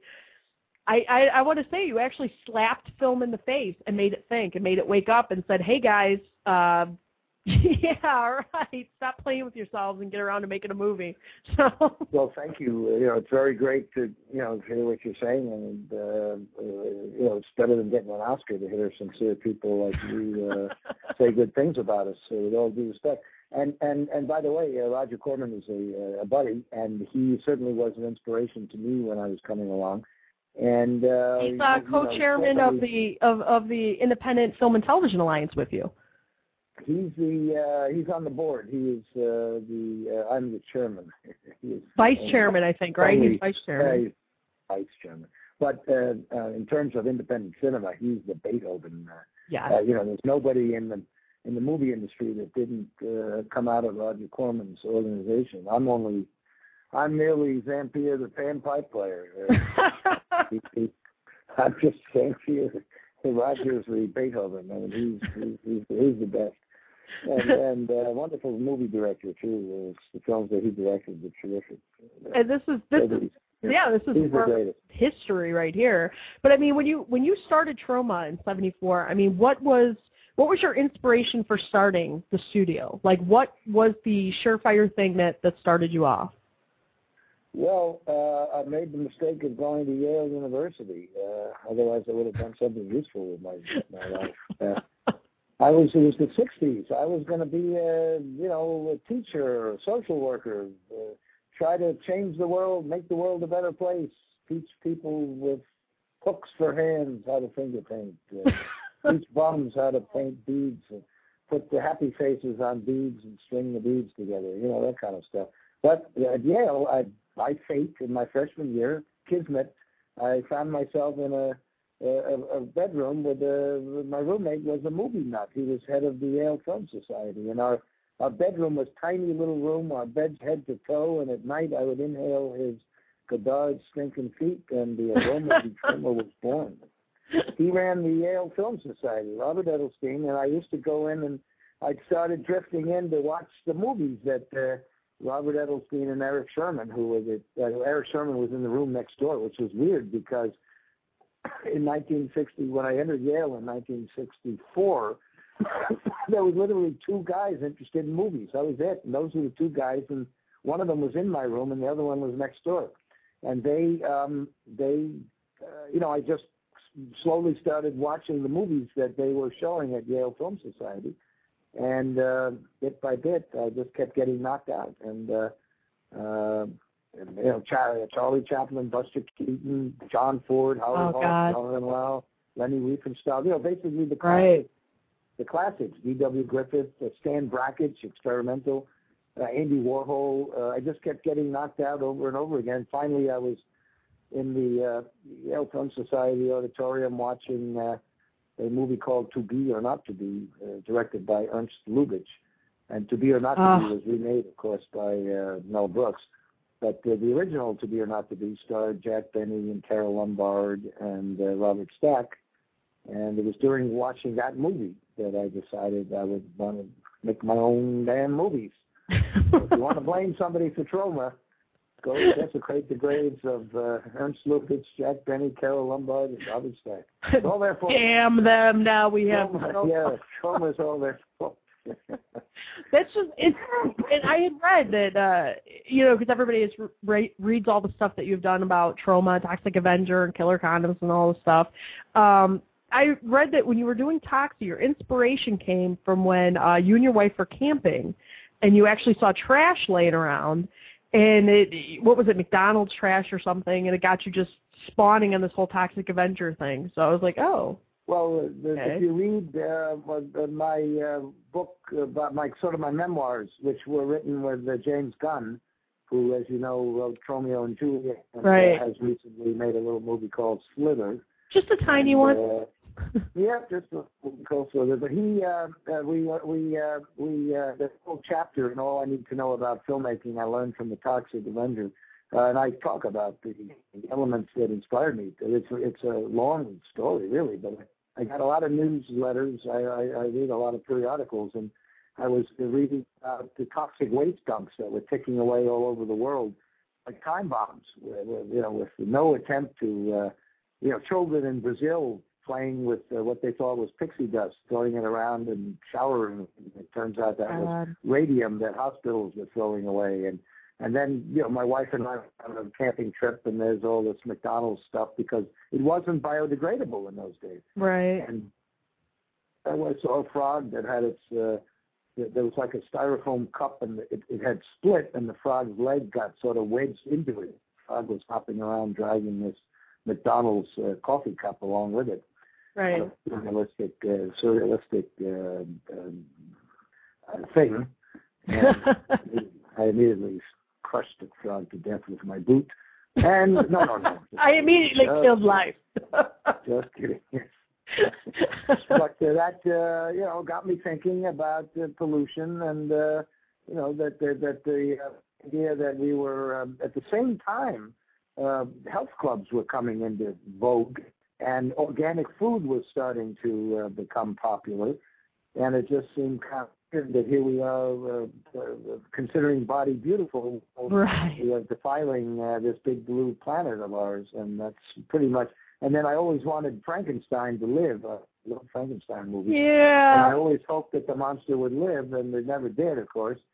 I I, I want to say you actually slapped film in the face and made it think and made it wake up and said, hey guys, uh, yeah, all right. Stop playing with yourselves and get around to making a movie. So. Well, thank you. You know, it's very great to you know hear what you're saying, and uh, uh, you know, it's better than getting an Oscar to hear sincere people like you uh, say good things about us. So with all due respect. And and and by the way, uh, Roger Corman is a, a buddy, and he certainly was an inspiration to me when I was coming along. And uh, he's uh, co-chairman know, of the of, of the Independent Film and Television Alliance with you. He's the uh, he's on the board. He is uh, the uh, I'm the chairman. he is, vice chairman, I think, right? He's vice chairman. Uh, he's vice chairman. But uh, uh, in terms of independent cinema, he's the Beethoven. Uh, yeah. Uh, you know, there's nobody in the in the movie industry that didn't uh, come out of Roger Corman's organization. I'm only I'm merely Zampier, the panpipe player. Uh, he, he, I'm just Zampier. Roger's the Beethoven. I mean, he's he's, he's, he's the best. And, and uh, wonderful movie director too. Uh, the films that he directed were terrific. And this is this is yeah, this is history right here. But I mean, when you when you started Troma in seventy-four, I mean, what was what was your inspiration for starting the studio? Like, what was the surefire thing that that started you off? Well, uh, I made the mistake of going to Yale University. Uh, otherwise, I would have done something useful with my my life. Uh, I was it was the sixties. I was going to be a you know a teacher, a social worker, uh, try to change the world, make the world a better place, teach people with hooks for hands how to finger paint, uh, teach bums how to paint beads, and put the happy faces on beads and string the beads together. You know, that kind of stuff. But at Yale, I by fate, in my freshman year, kismet, I found myself in a a, a bedroom with a, my roommate was a movie nut. He was head of the Yale Film Society, and our our bedroom was tiny little room, our beds head to toe, and at night I would inhale his Godard's stinking feet, and the aroma of the tremor was born. He ran the Yale Film Society, Robert Edelstein, and I used to go in and I'd started drifting in to watch the movies that uh, Robert Edelstein and Eric Sherman, who was it? Uh, Eric Sherman was in the room next door, which was weird because in nineteen sixty, when I entered Yale in nineteen sixty-four, there was literally two guys interested in movies. I was it, and those were the two guys, and one of them was in my room, and the other one was next door. And they, um, they, uh, you know, I just slowly started watching the movies that they were showing at Yale Film Society. And uh, bit by bit, I just kept getting knocked out. And, uh, uh, and you know, Charlie, Charlie Chaplin, Buster Keaton, John Ford, Howard oh, Hawks, Norman Lau, Lenny Riefenstahl, you know, basically the classics. Right. The classics, D W Griffith, uh, Stan Brakhage, Experimental, uh, Andy Warhol. Uh, I just kept getting knocked out over and over again. Finally, I was in the uh, Yale Film Society auditorium watching uh, a movie called To Be or Not to Be, uh, directed by Ernst Lubitsch. And To Be or Not to oh. Be was remade, of course, by uh, Mel Brooks. But uh, the original To Be or Not to Be starred Jack Benny and Carole Lombard and uh, Robert Stack. And it was during watching that movie that I decided I would want to make my own damn movies. So if you want to blame somebody for trauma, go desecrate the graves of uh, Ernst Lubitsch, Jack Benny, Carole Lombard, and Robert Stack. It's all their fault. Damn them! Now we have. Trauma, yeah, trauma is all their fault. That's just it's. And I had read that uh, you know, because everybody is re- reads all the stuff that you've done about Trauma, Toxic Avenger, and Killer Condoms, and all this stuff. Um, I read that when you were doing Toxie, your inspiration came from when uh, you and your wife were camping, and you actually saw trash laying around, and it, what was it, McDonald's trash or something, and it got you just spawning on this whole Toxic Avenger thing. So I was like, oh. Well, the, okay. if you read uh, my uh, book about my sort of my memoirs, which were written with uh, James Gunn, who, as you know, wrote Romeo and Juliet, and right. uh, has recently made a little movie called Slither. Just a tiny and, one. Uh, yeah, just a little Slither. But he, uh, uh, we, we, uh, we, uh, the whole chapter and all I need to know about filmmaking I learned from the Toxic Avenger. Uh, and I talk about the, the elements that inspired me. It's it's a long story, really, but I got a lot of newsletters. I, I, I read a lot of periodicals, and I was reading about the toxic waste dumps that were ticking away all over the world, like time bombs. Where, where, you know, with no attempt to, uh, you know, children in Brazil playing with uh, what they thought was pixie dust, throwing it around and showering. It turns out that was radium that hospitals were throwing away. And and then, you know, my wife and I were on a camping trip, and there's all this McDonald's stuff because it wasn't biodegradable in those days. Right. And I saw a frog that had its, uh, there was like a styrofoam cup, and it, it had split, and the frog's leg got sort of wedged into it. The frog was hopping around dragging this McDonald's uh, coffee cup along with it. Right. A surrealistic, uh, surrealistic uh, um, uh, thing. And I immediately crushed the frog to death with my boot. And no, no, no. I immediately just, killed life. Just kidding. But uh, that, uh, you know, got me thinking about uh, pollution and, uh, you know, that, that, that the uh, idea that we were, um, at the same time, uh, health clubs were coming into vogue, and organic food was starting to uh, become popular, and it just seemed kind of weird that here we are uh, uh, considering body beautiful, right. we are defiling uh, this big blue planet of ours, and that's pretty much. And then I always wanted Frankenstein to live. I love Frankenstein movies. Yeah. And I always hoped that the monster would live, and it never did, of course.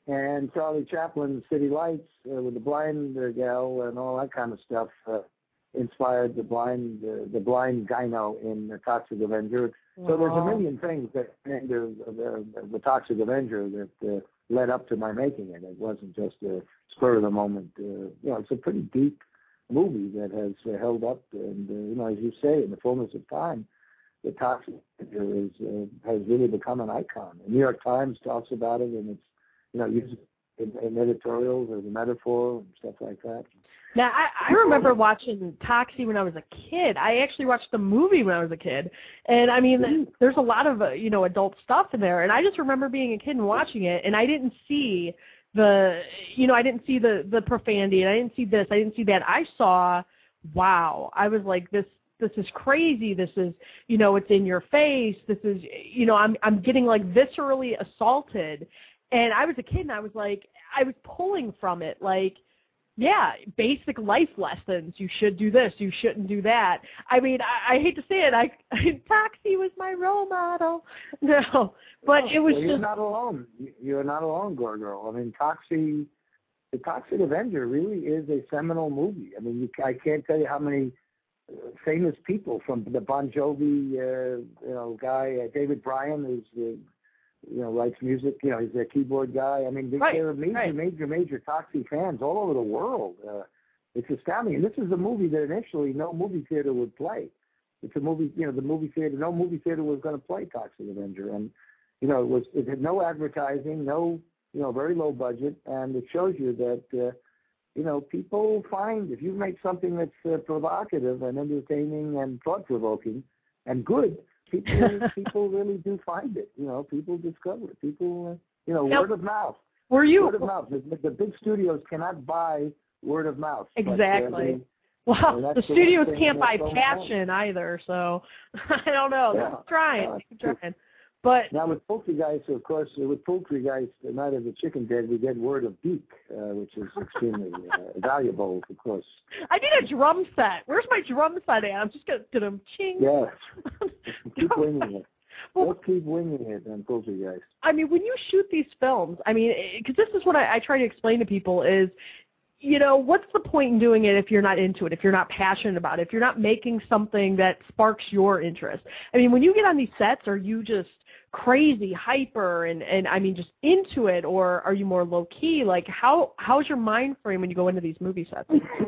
and Charlie Chaplin's City Lights uh, with the blind uh, gal and all that kind of stuff uh, inspired the blind uh, the blind gyno in the Toxic Avenger. So there's a million things that into the, the, the Toxic Avenger that uh, led up to my making it. It wasn't just a spur of the moment. Uh, you know, it's a pretty deep movie that has uh, held up, and uh, you know, as you say, in the fullness of time, the Toxic Avenger is uh, has really become an icon. The New York Times talks about it, and it's you know used in, in editorials as a metaphor and stuff like that. Now, I, I remember watching Toxie when I was a kid. I actually watched the movie when I was a kid. And, I mean, there's a lot of, uh, you know, adult stuff in there. And I just remember being a kid and watching it, and I didn't see the, you know, I didn't see the, the profanity, and I didn't see this, I didn't see that. I saw, wow, I was like, this this is crazy. This is, you know, it's in your face. This is, you know, I'm I'm getting, like, viscerally assaulted. And I was a kid, and I was like, I was pulling from it, like, yeah, basic life lessons. You should do this. You shouldn't do that. I mean, I, I hate to say it. I, I Toxie was my role model. No, but it was well, just. You're not alone. You're not alone, Gorgirl. I mean, Toxie, the Toxic Avenger really is a seminal movie. I mean, you, I can't tell you how many uh, famous people from the Bon Jovi, uh, you know, guy, uh, David Bryan, is the. You know, writes music. You know, he's a keyboard guy. I mean, they, right, there are major, right. major, major Toxie fans all over the world. Uh, it's astounding. And this is a movie that initially no movie theater would play. It's a movie, you know, the movie theater, no movie theater was going to play Toxic Avenger. And, you know, it was, it had no advertising, no, you know, very low budget. And it shows you that, uh, you know, people find, if you make something that's uh, provocative and entertaining and thought-provoking and good, People, people really do find it. You know, people discover it. People, uh, you know, now, word of mouth. Were you? Word of mouth. The, the big studios cannot buy word of mouth. Exactly. But, uh, they, well, the studios the can't buy so passion on. either, so I don't know. Yeah. They're trying. Uh, They're trying. But now with Poultrygeist, of course, with Poultrygeist, the Night of the Chicken Dead, we get word of beak, uh, which is extremely uh, valuable, of course. I need a drum set. Where's my drum set at? I'm just gonna get them ching. Yes. Keep winging it. Well, Let's keep winging it on Poultrygeist. I mean, when you shoot these films, I mean, because this is what I, I try to explain to people is, you know, what's the point in doing it if you're not into it, if you're not passionate about it, if you're not making something that sparks your interest? I mean, when you get on these sets, are you just crazy, hyper, and, and I mean, just into it, or are you more low-key? Like, how how's your mind frame when you go into these movie sets?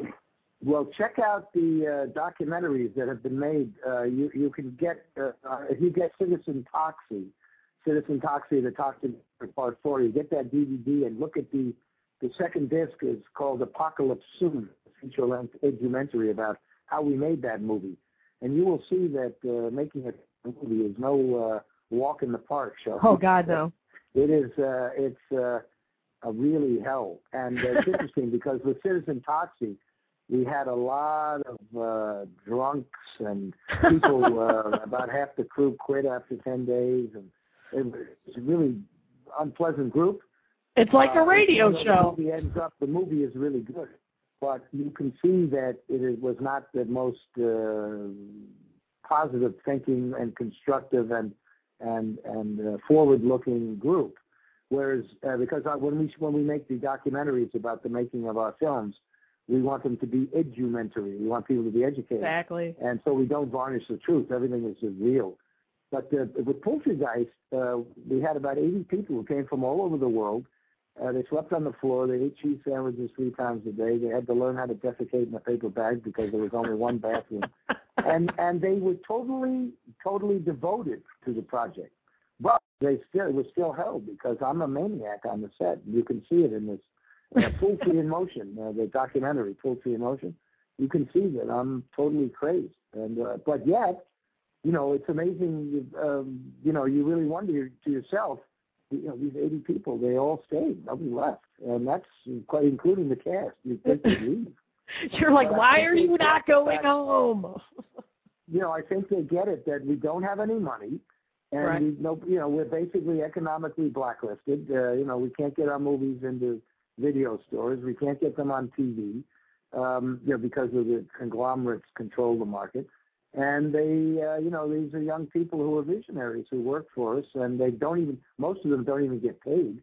Well, check out the uh, documentaries that have been made. Uh, you you can get, uh, uh, if you get Citizen Toxie, Citizen Toxie, the Toxic Part four, you get that D V D and look at the, the second disc is called Apocalypse Soon, a feature-length documentary about how we made that movie. And you will see that uh, making a movie is no uh, walk in the park show. Oh, God, no. It is, uh, it's uh, a really hell. And uh, it's interesting because with Citizen Toxie, we had a lot of uh, drunks and people, uh, about half the crew quit after ten days. And it was a really unpleasant group. It's like uh, a radio you know, show. The movie ends up, the movie is really good. But you can see that it is, was not the most uh, positive thinking and constructive and and and uh, forward-looking group. Whereas, uh, because when we when we make the documentaries about the making of our films, we want them to be edumentary. We want people to be educated. Exactly. And so we don't varnish the truth. Everything is just real. But uh, with Poultrygeist, uh, we had about eighty people who came from all over the world. Uh, they slept on the floor. They ate cheese sandwiches three times a day. They had to learn how to defecate in a paper bag because there was only one bathroom. And and they were totally, totally devoted to the project. But they still, it was still held because I'm a maniac on the set. You can see it in this uh, Poultry in Motion, uh, the documentary, Poultry in Motion. You can see that I'm totally crazed. And uh, but yet, you know, it's amazing. Um, you know, you really wonder to yourself, you know, these eighty people, they all stayed. Nobody left. And that's quite including the cast. You'd think they'd leave. You're like, but why are you not going fact, home? You know, I think they get it that we don't have any money. And, right. we know, you know, we're basically economically blacklisted. Uh, you know, we can't get our movies into video stores. We can't get them on T V, um, you know, because of the conglomerates control the market. And they, uh, you know, these are young people who are visionaries who work for us, and they don't even, most of them don't even get paid.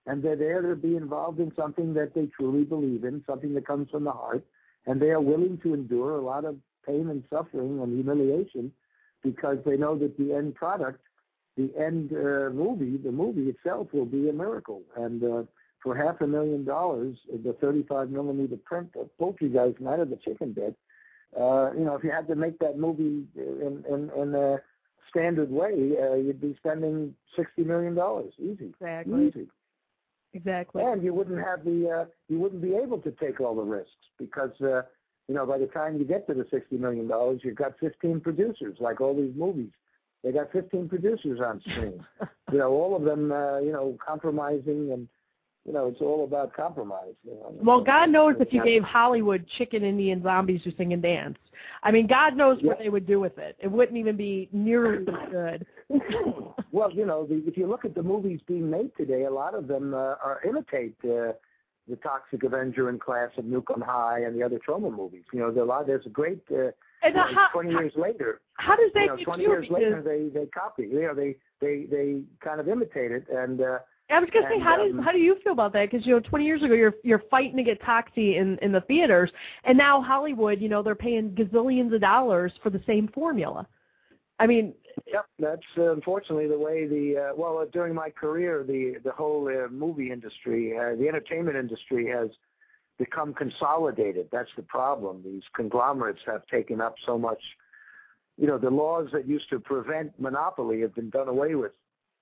and they're there to be involved in something that they truly believe in, something that comes from the heart, and they are willing to endure a lot of pain and suffering and humiliation because they know that the end product, the end uh, movie, the movie itself will be a miracle. And uh, for half a million dollars, the thirty-five millimeter print of Poultrygeist Night of the Chicken Dead, uh, you know, if you had to make that movie in, in, in a standard way, uh, you'd be spending sixty million dollars. Easy. Exactly. Easy. Exactly. And you wouldn't have the, uh, you wouldn't be able to take all the risks because, uh, you know, by the time you get to the sixty million dollars, you've got fifteen producers, like all these movies. They got fifteen producers on screen. you know, all of them, uh, you know, compromising, and you know, it's all about compromise. You know? Well, God knows if you gave Hollywood chicken, Indian, zombies to sing and dance. I mean, God knows yeah. what they would do with it. It wouldn't even be nearly as good. Well, you know, the, if you look at the movies being made today, a lot of them uh, are imitate uh, the Toxic Avenger and Class of Nukem High and the other Troma movies. You know, there's a lot. There's a great. Uh, and you know, how, twenty years later. How does that you know, get twenty you? years Because later, they they copy. You know, they they they kind of imitate it and. Uh, I was going to say, and, how um, do how do you feel about that? Because you know, twenty years ago, you're you're fighting to get Toxie in in the theaters, and now Hollywood, you know, they're paying gazillions of dollars for the same formula. I mean, yep, that's uh, unfortunately the way the uh, well uh, during my career, the the whole uh, movie industry, uh, the entertainment industry has become consolidated. That's the problem. These conglomerates have taken up so much. You know, the laws that used to prevent monopoly have been done away with.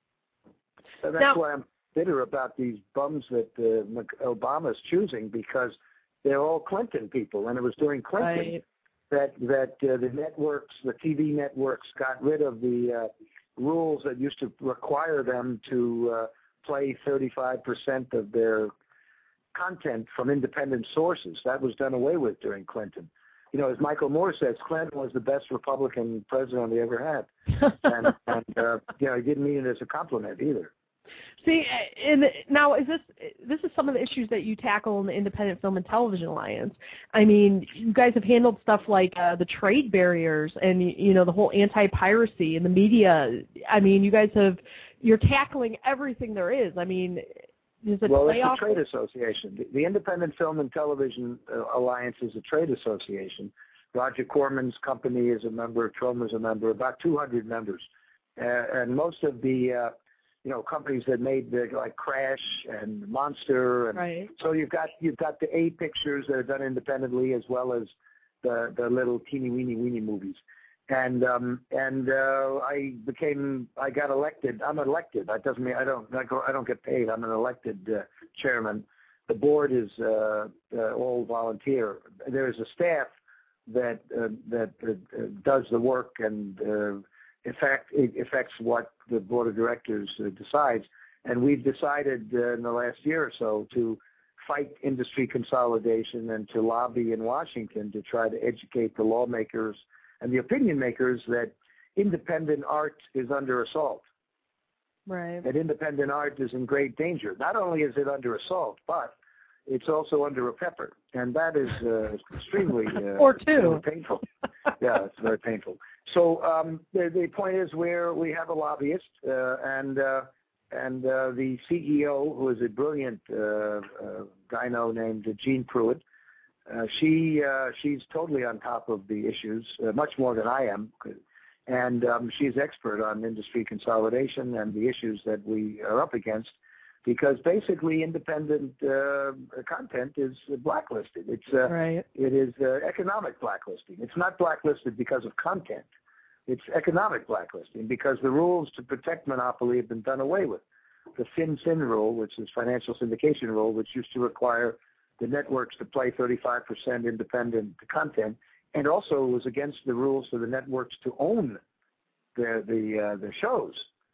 So that's now, why I'm bitter about these bums that uh, Obama's choosing, because they're all Clinton people, and it was during Clinton right. that that uh, the networks, the T V networks, got rid of the uh, rules that used to require them to uh, play thirty-five percent of their content from independent sources. That was done away with during Clinton. You know, as Michael Moore says, Clinton was the best Republican president we ever had, and, and uh, you know, he didn't mean it as a compliment either. See, and now is this this is some of the issues that you tackle in the Independent Film and Television Alliance. I mean, you guys have handled stuff like uh, the trade barriers and you know the whole anti-piracy and the media. I mean, you guys have you're tackling everything there is. I mean, is it well, it's a trade association. The, the Independent Film and Television uh, Alliance is a trade association. Roger Corman's company is a member. Troma is a member. About two hundred members, uh, and most of the uh, you know, companies that made the, like Crash and Monster, and right. so you've got you've got the A pictures that are done independently, as well as the the little teeny weeny weeny movies, and um, and uh, I became I got elected. I'm elected. That doesn't mean I don't I, go, I don't get paid. I'm an elected uh, chairman. The board is uh, uh, all volunteer. There is a staff that uh, that uh, does the work and. Uh, In fact, it affects what the board of directors uh, decides. And we've decided uh, in the last year or so to fight industry consolidation and to lobby in Washington to try to educate the lawmakers and the opinion makers that independent art is under assault. Right. That independent art is in great danger. Not only is it under assault, but it's also under a pepper. And that is uh, extremely uh, or two. painful. Yeah, it's very painful. So um, the, the point is, where we have a lobbyist, uh, and uh, and uh, the C E O, who is a brilliant uh, uh, gyno named Jean Pruitt. Uh, she uh, she's totally on top of the issues, uh, much more than I am, and um, she's expert on industry consolidation and the issues that we are up against. Because basically, independent uh, content is blacklisted. It's uh, right. It is uh, economic blacklisting. It's not blacklisted because of content. It's economic blacklisting because the rules to protect monopoly have been done away with. The FinCIN rule, which is financial syndication rule, which used to require the networks to play thirty-five percent independent content, and also was against the rules for the networks to own the the uh, the shows.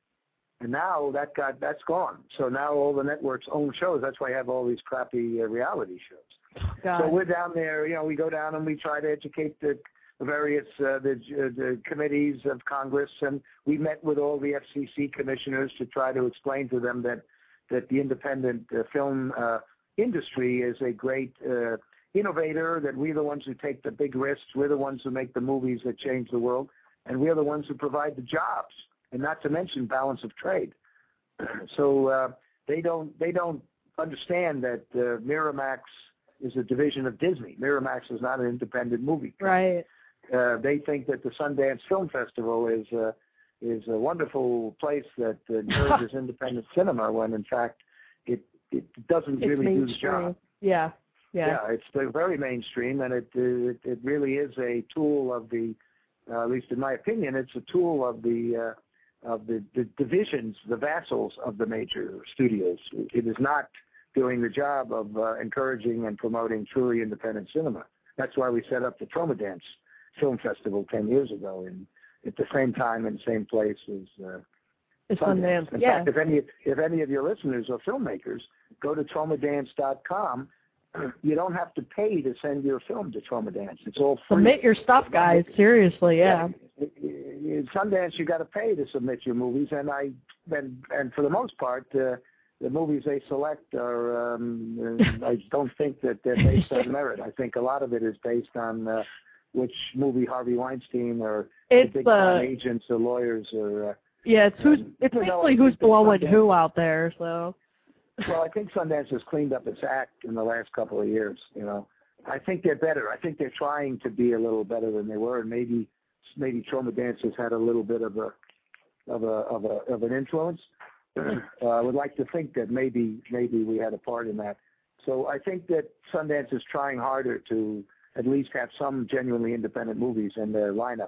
And now that got that's gone. So now all the networks own shows. That's why you have all these crappy uh, reality shows. God. So we're down there. You know, we go down and we try to educate the various uh, the, uh, the committees of Congress, and we met with all the F C C commissioners to try to explain to them that that the independent uh, film uh, industry is a great uh, innovator. That we're the ones who take the big risks. We're the ones who make the movies that change the world, and we're the ones who provide the jobs. And not to mention balance of trade. So uh, they don't they don't understand that uh, Miramax is a division of Disney. Miramax is not an independent movie company. Right. Uh, they think that the Sundance Film Festival is uh, is a wonderful place that uh, encourages independent cinema, when in fact it it doesn't It's really do the mainstream. job. Yeah. Yeah. Yeah, it's uh, very mainstream, and it, it it really is a tool of the, uh, at least in my opinion, it's a tool of the uh, of the, the divisions, the vassals of the major studios. It is not doing the job of uh, encouraging and promoting truly independent cinema. That's why we set up the Troma Dance Film Festival ten years ago, and at the same time in the same place as uh, It's Sundance. Sundance. In Yeah. fact, if any if any of your listeners are filmmakers, go to troma dance dot com. You don't have to pay to send your film to Troma Dance. It's all free. Submit your stuff, guys. Seriously, yeah. In Sundance, you got to pay to submit your movies, and I and and for the most part, uh, the movies they select are. Um, uh, I don't think that they're based on merit. I think a lot of it is based on uh, which movie Harvey Weinstein or It's the big uh, time agents or lawyers or. Uh, yeah, it's who's um, it's you know, basically I who's think that blowing Sundance- who out there. So. Well, I think Sundance has cleaned up its act in the last couple of years. You know, I think they're better. I think they're trying to be a little better than they were, and maybe maybe Troma Dance has had a little bit of a of a of a of an influence. Uh, I would like to think that maybe maybe we had a part in that. So I think that Sundance is trying harder to at least have some genuinely independent movies in their lineup.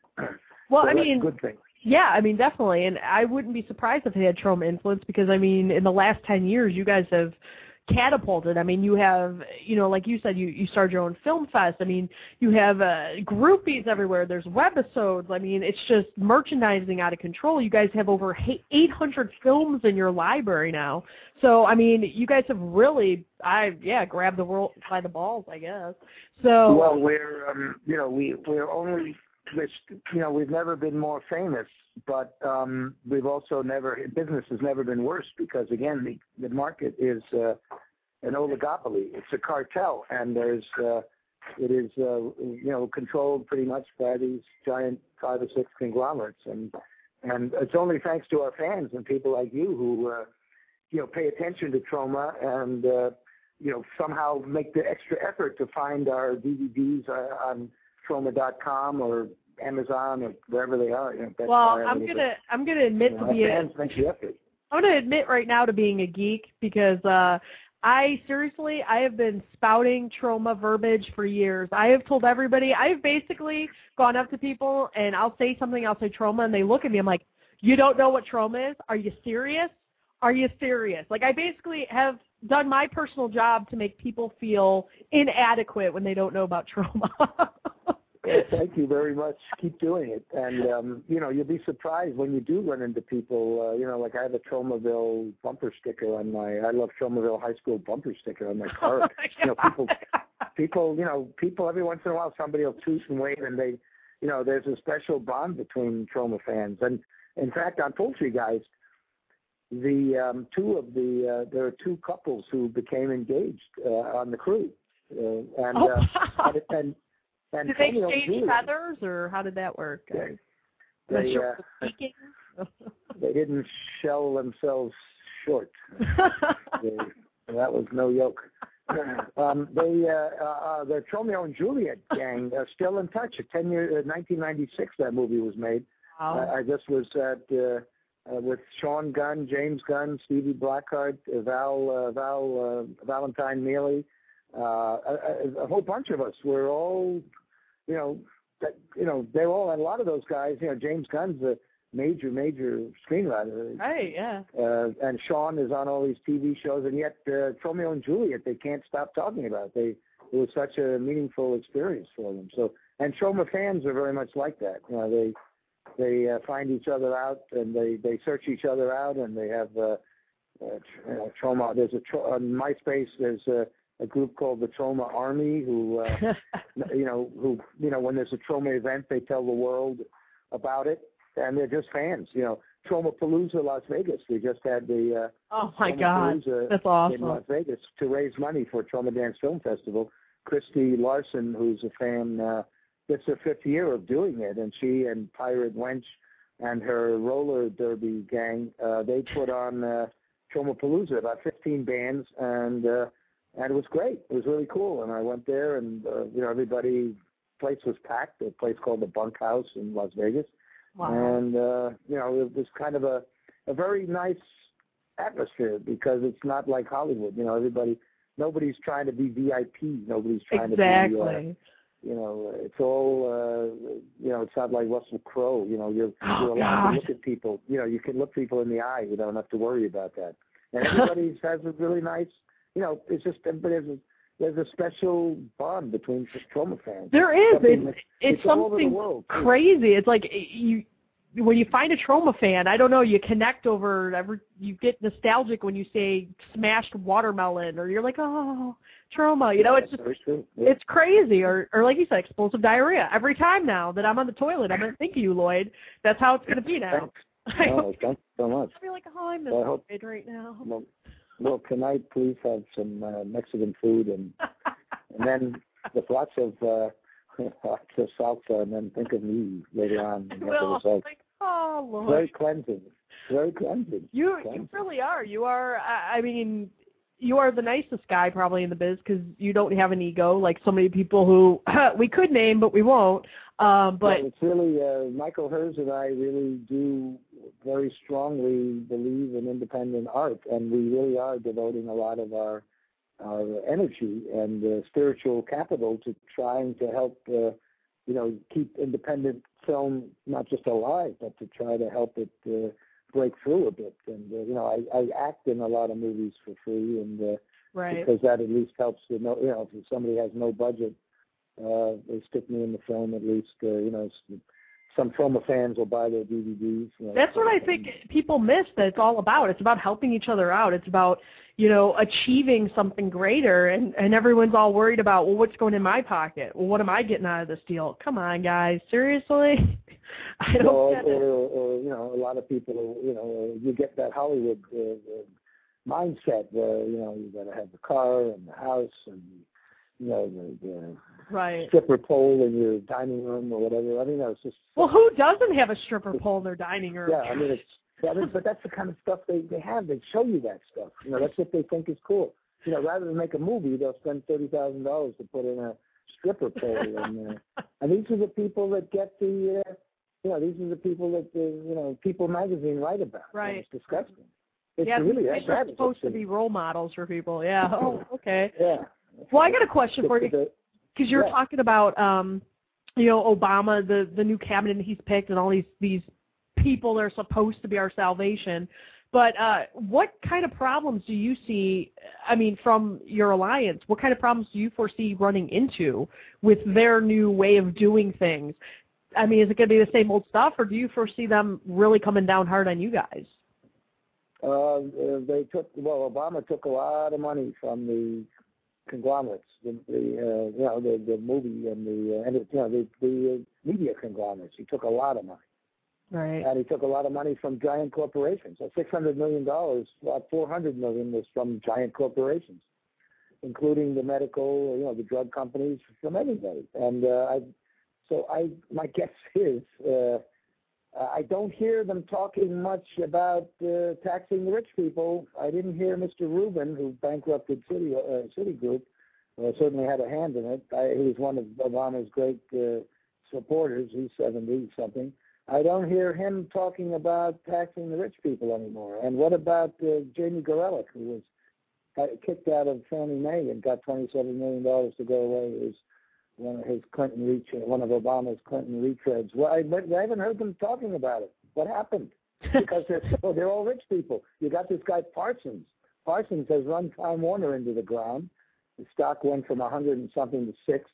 Well, so I that's mean, a good thing. Yeah, I mean, definitely. And I wouldn't be surprised if they had Troma influence because, I mean, in the last ten years, you guys have catapulted. I mean, you have, you know, like you said, you, you started your own film fest. I mean, you have uh, groupies everywhere. There's webisodes. I mean, it's just merchandising out of control. You guys have over eight hundred films in your library now. So, I mean, you guys have really, I yeah, grabbed the world by the balls, I guess. So Well, we're, um, you know, we, we're only... Which, you know, we've never been more famous, but um, we've also never, business has never been worse because, again, the, the market is uh, an oligopoly. It's a cartel, and there's, uh, it is, uh, you know, controlled pretty much by these giant five or six conglomerates. And, and it's only thanks to our fans and people like you who, uh, you know, pay attention to Troma and, uh, you know, somehow make the extra effort to find our D V Ds uh, on Troma dot com or Amazon or wherever they are. You know, Best well, Buy, I'm whatever. gonna I'm gonna admit You to know, be fans make the effort. I'm gonna admit right now to being a geek because uh, I seriously I have been spouting Troma verbiage for years. I have told everybody. I've basically gone up to people and I'll say something. I'll say Troma, and they look at me. I'm like, you don't know what Troma is? Are you serious? Are you serious? Like I basically have done my personal job to make people feel inadequate when they don't know about Troma. Well, thank you very much. Keep doing it. And, um, you know, you'll be surprised when you do run into people. Uh, you know, like I have a Tromaville bumper sticker on my, I love Tromaville High School bumper sticker on my car. You know, people, people, you know, people every once in a while, somebody will toot and wave and they, you know, there's a special bond between Troma fans. And, in fact, on Poultry Guys, the um, two of the, uh, there are two couples who became engaged uh, on the crew. Uh, and, Oh, uh, wow. and, and And Did they Romeo and exchange Juliet, feathers, or how did that work? They, I'm not they, sure uh, what was speaking. they didn't shell themselves short. they, that was no yoke. Um, they, uh, uh, the Romeo and Juliet gang are still in touch. Ten year, uh, nineteen ninety-six, that movie was made. Wow. Uh, I just was at uh, uh, with Sean Gunn, James Gunn, Stevie Blackheart, uh, Val, uh, Val, uh, Valentine Neely, uh, a, a whole bunch of us. We're all, you know, that, you know, they're all, and a lot of those guys, you know, James Gunn's a major, major screenwriter. Right, yeah. Uh, and Sean is on all these T V shows, and yet uh, Romeo and Juliet, they can't stop talking about. They, it was such a meaningful experience for them. So, and Troma fans are very much like that. You know, they they uh, find each other out, and they, they search each other out, and they have uh, uh, you know, Troma. There's a on MySpace. There's a, a group called the Troma Army, who uh, you know, who you know, when there's a Troma event, they tell the world about it. And they're just fans, you know. Tromapalooza, Las Vegas. We just had the uh, oh my God, that's awesome. in Las Vegas to raise money for Troma Dance Film Festival. Christy Larson, who's a fan, uh, it's her fifth year of doing it, and she and Pirate Wench and her roller derby gang, uh, they put on uh, Tromapalooza, about fifteen bands, and uh, and it was great. It was really cool, and I went there, and uh, you know, everybody, place was packed. A place called the Bunkhouse in Las Vegas, Wow. and uh, you know, it was kind of a a very nice atmosphere because it's not like Hollywood. You know, everybody, nobody's trying to be V I P. Nobody's trying exactly. to be. Uh, You know, it's all, uh, you know, it's not like Russell Crowe. You know, you're, Oh, you're allowed God. to look at people. You know, you can look people in the eye. You don't have to worry about that. And everybody has a really nice, you know, it's just, there's a, there's a special bond between Troma fans. There is. Something It's, that- it's, it's all over the something world, too. crazy. It's like you, when you find a Troma fan, I don't know, you connect over, every, you get nostalgic when you say smashed watermelon, or you're like, oh, Troma. You know, it's just, Very true. Yeah. it's crazy. Or, or like you said, explosive diarrhea. Every time now that I'm on the toilet, I'm going to think of you, Lloyd. That's how it's going to be now. Thanks. Oh, thanks so much. I feel like, oh, I miss Well, I hope- Lloyd right now. Well, well, tonight, please have some uh, Mexican food and and then with lots of uh, lots of salsa, and then think of me later on. And Well, results. like, oh, Lloyd. Very cleansing. Very cleansing. You Cleansing. you really are. You are. I I mean, you are the nicest guy probably in the biz because you don't have an ego like so many people who we could name but we won't. Um, but Well, it's really uh, Michael Herz and I really do very strongly believe in independent art, and we really are devoting a lot of our our energy and uh, spiritual capital to trying to help, uh, you know, keep independent film not just alive, but to try to help it uh, break through a bit. And uh, you know, I, I act in a lot of movies for free, and uh, right. because that at least helps to know, you know, if somebody has no budget, uh, they stick me in the film at least. Uh, you know, some Troma fans will buy their D V Ds. You know, That's what I think people miss that it's all about. It's about helping each other out. It's about, you know, achieving something greater, and, and everyone's all worried about, well, what's going in my pocket? Well, what am I getting out of this deal? Come on, guys. Seriously? I don't or, get or, it. or, you know, a lot of people, you know, you get that Hollywood uh, uh, mindset where, you know, you got to have the car and the house and, you know, the, the Right. stripper pole in your dining room or whatever. I mean, it's just... Well, who doesn't have a stripper pole in their dining room? Yeah, I mean, it's, I mean, but that's the kind of stuff they, they have. They show you that stuff. You know, that's what they think is cool. You know, rather than make a movie, they'll spend thirty thousand dollars to put in a stripper pole. And, uh, and these are the people that get the, uh, you know, these are the people that, the, you know, People magazine write about. Right. And it's disgusting. It's yeah, really, these that's are bad. supposed to be role models for people. Yeah. Oh, okay. Yeah. Well, I got a question for you. Because you're Yeah. talking about, um, you know, Obama, the, the new cabinet he's picked, and all these, these people that are supposed to be our salvation. But uh, what kind of problems do you see, I mean, from your alliance, what kind of problems do you foresee running into with their new way of doing things? I mean, is it going to be the same old stuff, or do you foresee them really coming down hard on you guys? Uh, they took, well, Obama took a lot of money from the conglomerates, the, the uh, you know, the, the movie and the, uh, and it, you know, the, the uh, media conglomerates. He took a lot of money. Right. And he took a lot of money from giant corporations. So six hundred million dollars, about four hundred million dollars was from giant corporations, including the medical, you know, the drug companies, from everybody. And uh, I, so I, my guess is, uh, I don't hear them talking much about uh, taxing the rich people. I didn't hear Mister Rubin, who bankrupted Citi, uh, Citigroup, uh, certainly had a hand in it. I, he was one of Obama's great uh, supporters. He's seventy-something. I don't hear him talking about taxing the rich people anymore. And what about uh, Jamie Gorelick, who was uh, kicked out of Fannie Mae and got twenty-seven million dollars to go away? It was one of his Clinton reach, one of Obama's Clinton retreads. Well, I, I haven't heard them talking about it. What happened? Because they're so, they're all rich people. You got this guy Parsons. Parsons has run Time Warner into the ground. The stock went from a hundred and something to six,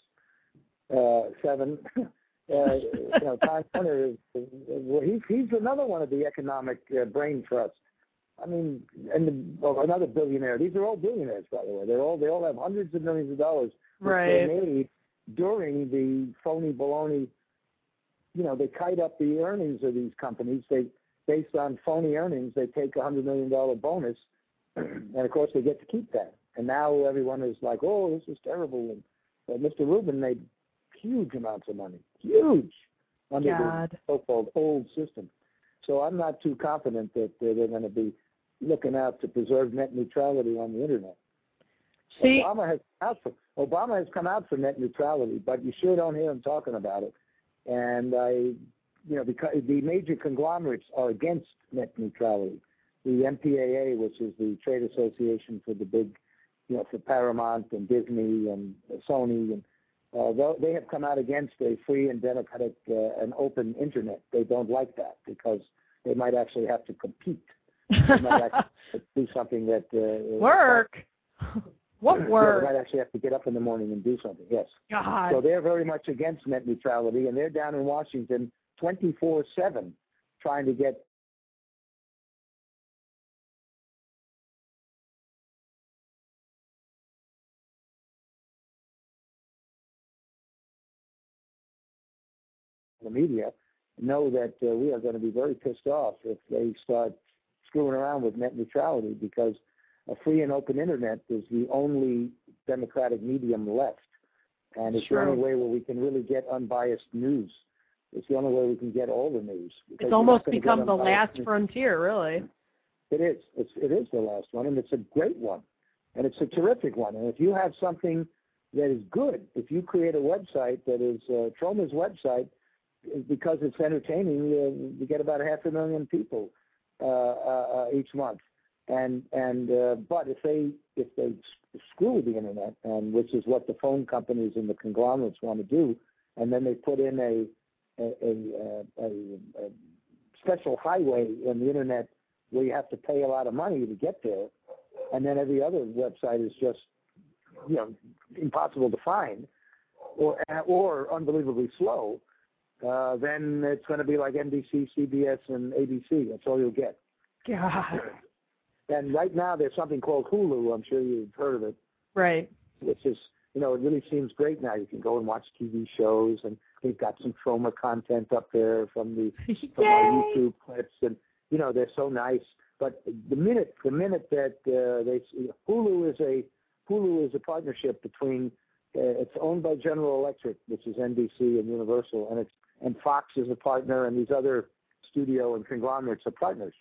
uh, seven. uh, you know, Time Warner is, is well, he's he's another one of the economic uh, brain trusts. I mean, and the, well, another billionaire. These are all billionaires, by the way. They're all they all have hundreds of millions of dollars which Right. they made during the phony baloney. You know, they kite up the earnings of these companies. They, based on phony earnings, they take a hundred million dollar bonus, and of course they get to keep that. And now everyone is like, "Oh, this is terrible." And uh, Mister Rubin made huge amounts of money, huge, under God. the so-called old system. So I'm not too confident that uh, they're going to be looking out to preserve net neutrality on the internet. See, Obama has out for, Obama has come out for net neutrality, but you sure don't hear him talking about it. And I, you know, because the major conglomerates are against net neutrality. The M P A A, which is the trade association for the big, you know, for Paramount and Disney and Sony, and uh, they have come out against a free and democratic uh, and open internet. They don't like that because they might actually have to compete. They might actually do something that uh, work. What work? Yeah, they might actually have to get up in the morning and do something. Yes. God. So they're very much against net neutrality, and they're down in Washington twenty-four seven trying to get the media know that uh, we are going to be very pissed off if they start screwing around with net neutrality, because a free and open internet is the only democratic medium left, and it's Sure. the only way where we can really get unbiased news. It's the only way we can get all the news. It's almost become the last news. frontier, really. It is. It's, it is the last one, and it's a great one, and it's a terrific one. And if you have something that is good, if you create a website that is uh, Troma's website, because it's entertaining, uh, you get about half a million people uh, uh, each month. And and uh, but if they if they screw the internet, and which is what the phone companies and the conglomerates want to do, and then they put in a a, a, a, a special highway in the internet where you have to pay a lot of money to get there, and then every other website is just, you know, impossible to find, or or unbelievably slow, uh, then it's going to be like N B C, C B S, and A B C. That's all you'll get. God. And right now there's something called Hulu. I'm sure you've heard of it. Right. Which is, you know, it really seems great now. You can go and watch T V shows, and they've got some Troma content up there from the from our YouTube clips, and you know they're so nice. But the minute the minute that uh, they Hulu is a Hulu is a partnership between uh, it's owned by General Electric, which is N B C and Universal, and it's and Fox is a partner, and these other studio and conglomerates are partners.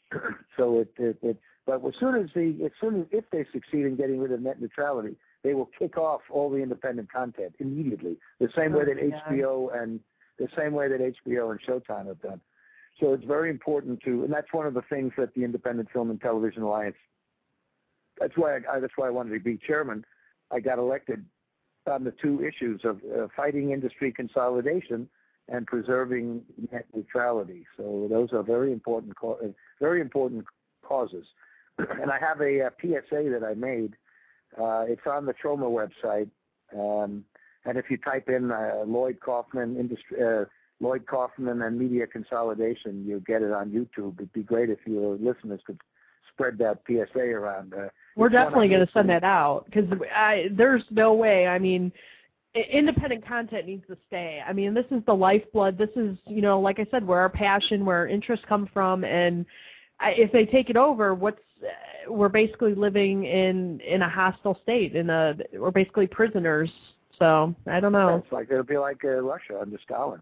So it, it, it but as soon as the as soon as if they succeed in getting rid of net neutrality, they will kick off all the independent content immediately. The same way that H B O and the same way that H B O and Showtime have done. So it's very important to, and that's one of the things that the Independent Film and Television Alliance. That's why I, that's why I wanted to be chairman. I got elected on the two issues of uh, fighting industry consolidation and preserving net neutrality. So those are very important, very important causes. And I have a, a P S A that I made. Uh, it's on the Troma website. Um, and if you type in uh, Lloyd Kaufman industry, uh, Lloyd Kaufman and media consolidation, you'll get it on YouTube. It'd be great if your listeners could spread that P S A around. Uh, We're definitely going to send that out, because there's no way. I mean, independent content needs to stay. I mean, this is the lifeblood. This is, you know, like I said, where our passion, where our interests come from. And I, if they take it over, what's we're basically living in, in a hostile state. In a we're basically prisoners. So I don't know. It's like it'll be like uh, Russia under Stalin.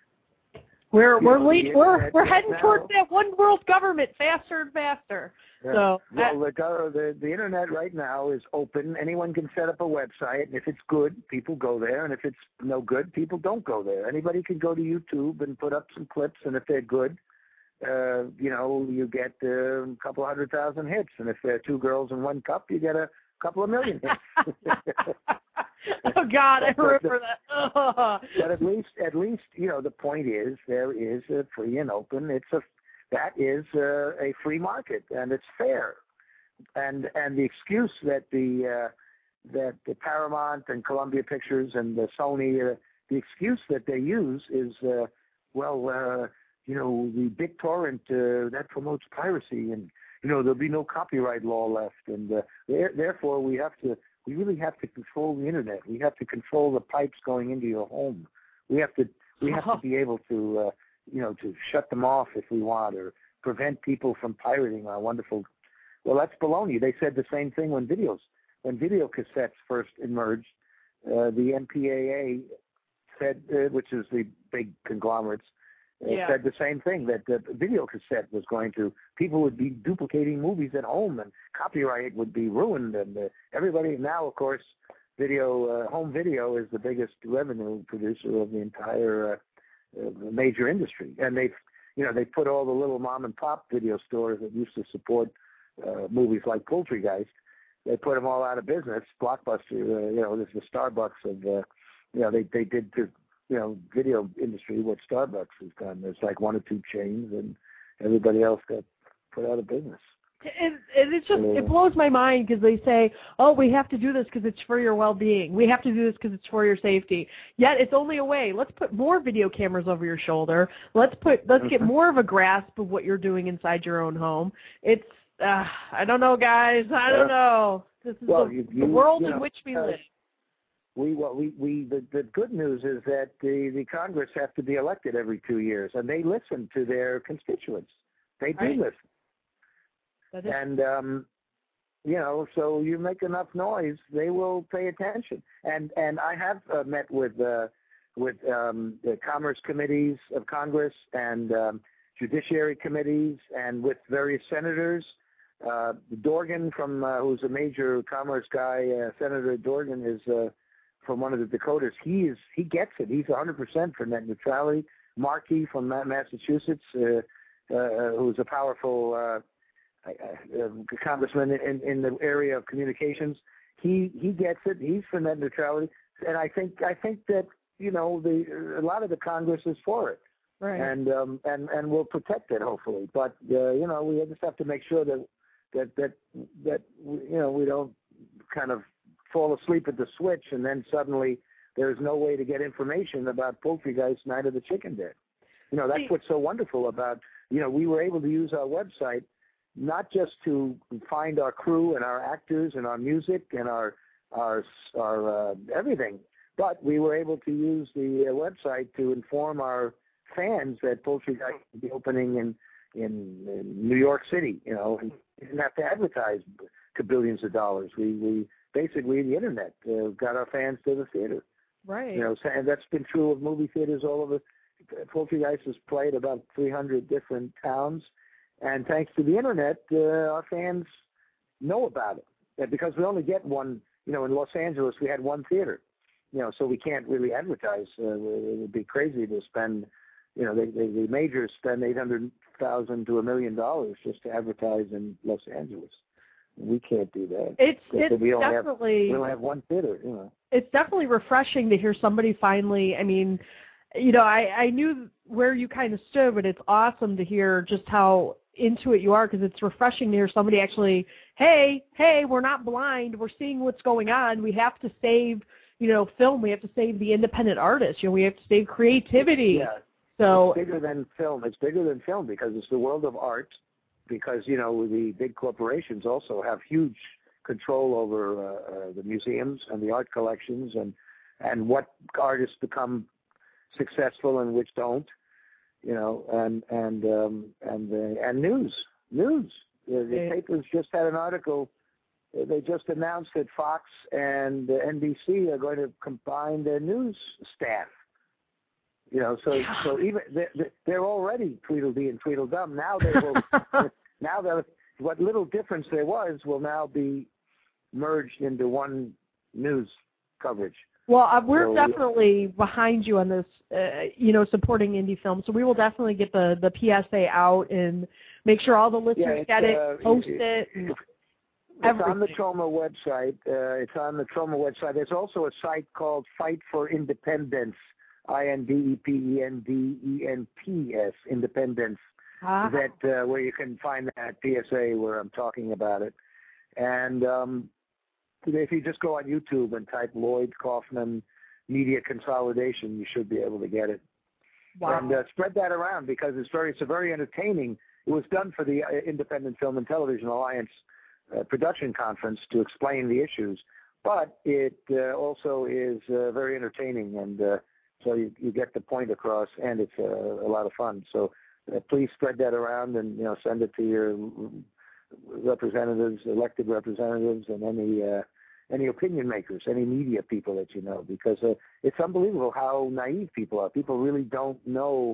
We're we're lead, we're we're heading now, towards that one world government faster and faster. Yeah. So well, the, the the internet right now is open. Anyone can set up a website, and if it's good, people go there, and if it's no good, people don't go there. Anybody can go to YouTube and put up some clips, and if they're good, uh, you know, you get uh, a couple hundred thousand hits, and if there are two girls in one cup, you get a couple of million hits. Oh God, I remember that. Oh. But at least, at least, you know, the point is there is a free and open. It's a that is a, a free market, and it's fair. And and the excuse that the uh, that the Paramount and Columbia Pictures and the Sony, uh, the excuse that they use is, uh, well, uh, you know, the BitTorrent uh, that promotes piracy, and you know there'll be no copyright law left, and uh, there, therefore we have to. We really have to control the internet. We have to control the pipes going into your home. We have to. We have to be able to, uh, you know, to shut them off if we want, or prevent people from pirating our wonderful. Well, that's baloney. They said the same thing when videos, when video cassettes first emerged. Uh, the M P A A said, uh, which is the big conglomerates, Yeah. said the same thing, that the video cassette was going to, people would be duplicating movies at home and copyright would be ruined. And uh, everybody now, of course, video, uh, home video is the biggest revenue producer of the entire uh, uh, major industry. And they've, you know, they put all the little mom and pop video stores that used to support uh, movies like Poultrygeist, they put them all out of business. Blockbuster, uh, you know, this is the Starbucks of, uh, you know, they, they did to, you know, video industry what Starbucks has done. There's like one or two chains, and everybody else got put out of business. And, and it's just, it blows my mind because they say, oh, we have to do this because it's for your well-being. We have to do this because it's for your safety. Yet it's only a way. Let's put more video cameras over your shoulder. Let's put, let's get more of a grasp of what you're doing inside your own home. It's, uh, I don't know, guys. I don't know. This is well, the, you, you, the world you in know, which we uh, live. We, well, we, we, the, the good news is that the, the Congress have to be elected every two years, and they listen to their constituents. They do Right. listen. That is- And, um, you know, so you make enough noise, they will pay attention. And and I have uh, met with uh, with um, the Commerce Committees of Congress and um, Judiciary Committees and with various senators. Uh, Dorgan, from uh, who's a major commerce guy, uh, Senator Dorgan is uh, from one of the Dakotas. He is he gets it. He's one hundred percent for net neutrality. Markey from Massachusetts, uh, uh, who's a powerful uh, uh, congressman in, in the area of communications. He he gets it. He's for net neutrality, and I think I think that you know the a lot of the Congress is for it, Right. and um, and and we'll protect it hopefully. But uh, you know we just have to make sure that that that that you know we don't kind of fall asleep at the switch and then suddenly there's no way to get information about Poultrygeist Night of the Chicken Dead. You know, that's what's so wonderful about, you know, we were able to use our website not just to find our crew and our actors and our music and our our our uh, everything, but we were able to use the uh, website to inform our fans that Poultrygeist will be opening in, in in New York City, you know, and we didn't have to advertise to billions of dollars. We we basically the internet uh, got our fans to the theater. Right. You know, and that's been true of movie theaters all over. Poultrygeist has played about three hundred different towns, and thanks to the internet, uh, our fans know about it. And because we only get one, you know, in Los Angeles we had one theater, you know, so we can't really advertise. Uh, it would be crazy to spend, you know, they, they, the majors spend eight hundred thousand to a million dollars just to advertise in Los Angeles. We can't do that. It's Because it's we only definitely have, we only have one theater, you know. It's definitely refreshing to hear somebody finally. I mean, you know, I I knew where you kind of stood, but it's awesome to hear just how into it you are, because it's refreshing to hear somebody actually, hey, hey, we're not blind. We're seeing what's going on. We have to save, you know, film. We have to save the independent artists. You know, we have to save creativity. Yeah. So it's bigger than film. It's bigger than film because it's the world of art. Because you know the big corporations also have huge control over uh, uh, the museums and the art collections, and and what artists become successful and which don't. You know, and and um, and uh, and news, news. The, the papers just had an article. They just announced that Fox and uh, N B C are going to combine their news staff. You know, so so even they're, they're already Tweedledee and Tweedledum. Now they will. Now that what little difference there was will now be merged into one news coverage. Well, uh, we're so, definitely behind you on this, uh, you know, supporting indie films. So we will definitely get the, the P S A out and make sure all the listeners yeah, get it, uh, post it. it. It's everything. on the Troma website. Uh, it's on the Troma website. There's also a site called Fight for Independence, I N D E P E N D E N T S, Independence. Ah. That uh, where you can find that P S A where I'm talking about it, and um, if you just go on YouTube and type Lloyd Kaufman Media Consolidation, you should be able to get it. Wow. And uh, spread that around because it's very it's a very entertaining. It was done for the Independent Film and Television Alliance uh, production conference to explain the issues, but it uh, also is uh, very entertaining, and uh, so you, you get the point across, and it's uh, a lot of fun. So. Uh, please spread that around and, you know, send it to your representatives, elected representatives, and any uh, any opinion makers, any media people that you know, because uh, it's unbelievable how naive people are. People really don't know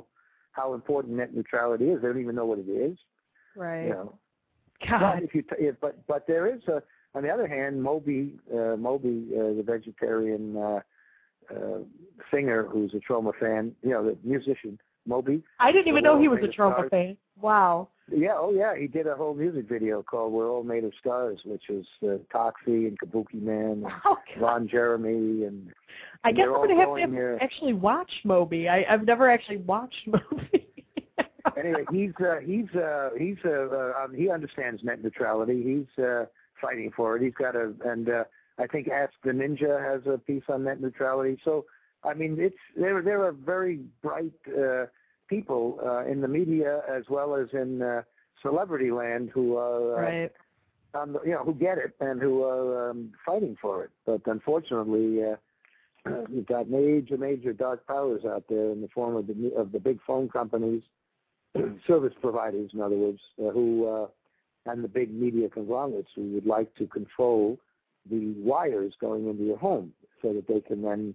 how important net neutrality is. They don't even know what it is. Right. You know. God. But if you, t- if, but but there is a. On the other hand, Moby, uh, Moby, uh, the vegetarian uh, uh, singer who's a Troma fan, you know, the musician Moby. I didn't even know he was a Troma stars. fan. Wow. Yeah, oh yeah, he did a whole music video called "We're All Made of Stars," which is uh, Toxie and Kabuki Man, and oh, Ron Jeremy, and. I and guess they're I'm all gonna have going to here. actually watch Moby. I, I've never actually watched Moby. Anyway, he's uh, he's uh, he's uh, uh, um, he understands net neutrality. He's uh, fighting for it. He's got a and uh, I think Ask the Ninja has a piece on net neutrality. So I mean, it's there. There are very bright uh, people uh, in the media as well as in uh, celebrity land who are uh, right. on the, you know who get it and who are um, fighting for it. But unfortunately. Uh, You've got major, major dark powers out there in the form of the of the big phone companies, service providers, in other words, uh, who uh, and the big media conglomerates who would like to control the wires going into your home, so that they can then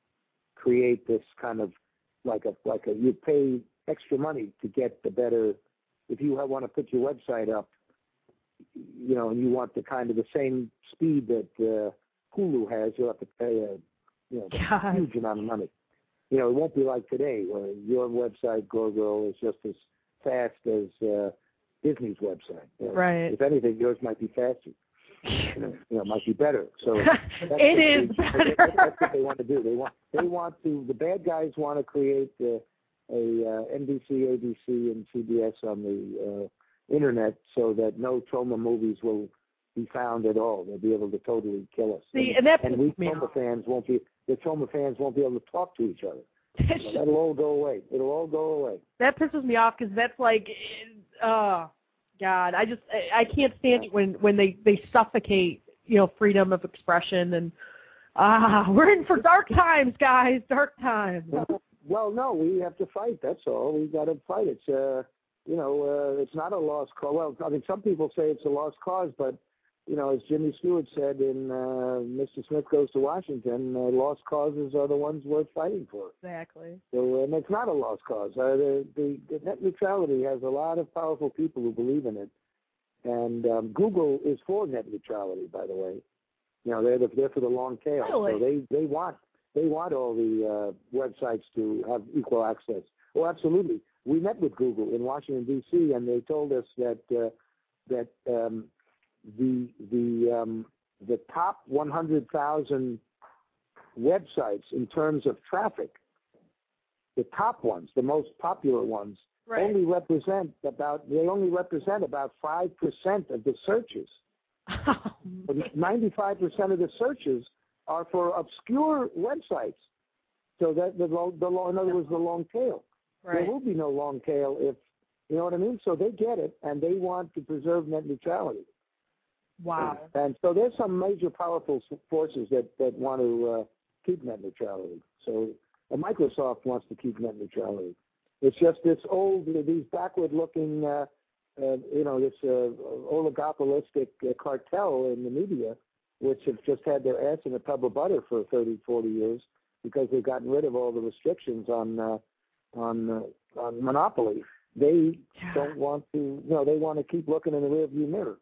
create this kind of like a like a you pay extra money to get the better. If you want to put your website up, you know, and you want the kind of the same speed that uh, Hulu has, you'll have to pay a You know, a huge amount of money. You know, it won't be like today where your website, GoGirl, is just as fast as uh, Disney's website. You know, right. If anything, yours might be faster. You know, you know might be better. So that's it is they, better. That's, that's what they want to do. They want they want to. The bad guys want to create uh, a uh, N B C, A B C, and C B S on the uh, internet so that no Troma movies will be found at all. They'll be able to totally kill us. See, and, and that and we me Troma off. fans won't be. The Troma fans won't be able to talk to each other. You know, that'll all go away. It'll all go away. That pisses me off because that's like, oh, God, I just, I, I can't stand it when, when they, they suffocate, you know, freedom of expression and, ah, we're in for dark times, guys, dark times. Well, no, we have to fight. That's all. We've got to fight. It's, uh, you know, uh, it's not a lost cause. Well, I mean, some people say it's a lost cause, but you know, as Jimmy Stewart said in uh, Mister Smith Goes to Washington, uh, lost causes are the ones worth fighting for. Exactly. So, and it's not a lost cause. Uh, the, the, the net neutrality has a lot of powerful people who believe in it. And um, Google is for net neutrality, by the way. You know, they're, the, they're for the long tail. Really? So they, they want they want all the uh, websites to have equal access. Oh, absolutely. We met with Google in Washington, D C, and they told us that uh, that um, the the um, the top one hundred thousand websites in terms of traffic, the top ones, the most popular ones, right. only represent about they only represent about five percent of the searches. Ninety-five percent of the searches are for obscure websites. So that the long, the long, in other words, the long tail. Right. There will be no long tail if you know what I mean. So they get it, and they want to preserve net neutrality. Wow. And so there's some major powerful forces that, that want to uh, keep net neutrality. So uh, Microsoft wants to keep net neutrality. It's just this old, these backward-looking, uh, uh, you know, this uh, oligopolistic uh, cartel in the media, which have just had their ass in a tub of butter for thirty, forty years because they've gotten rid of all the restrictions on uh, on uh, on monopoly. They yeah. don't want to, you know, they want to keep looking in the rearview mirror.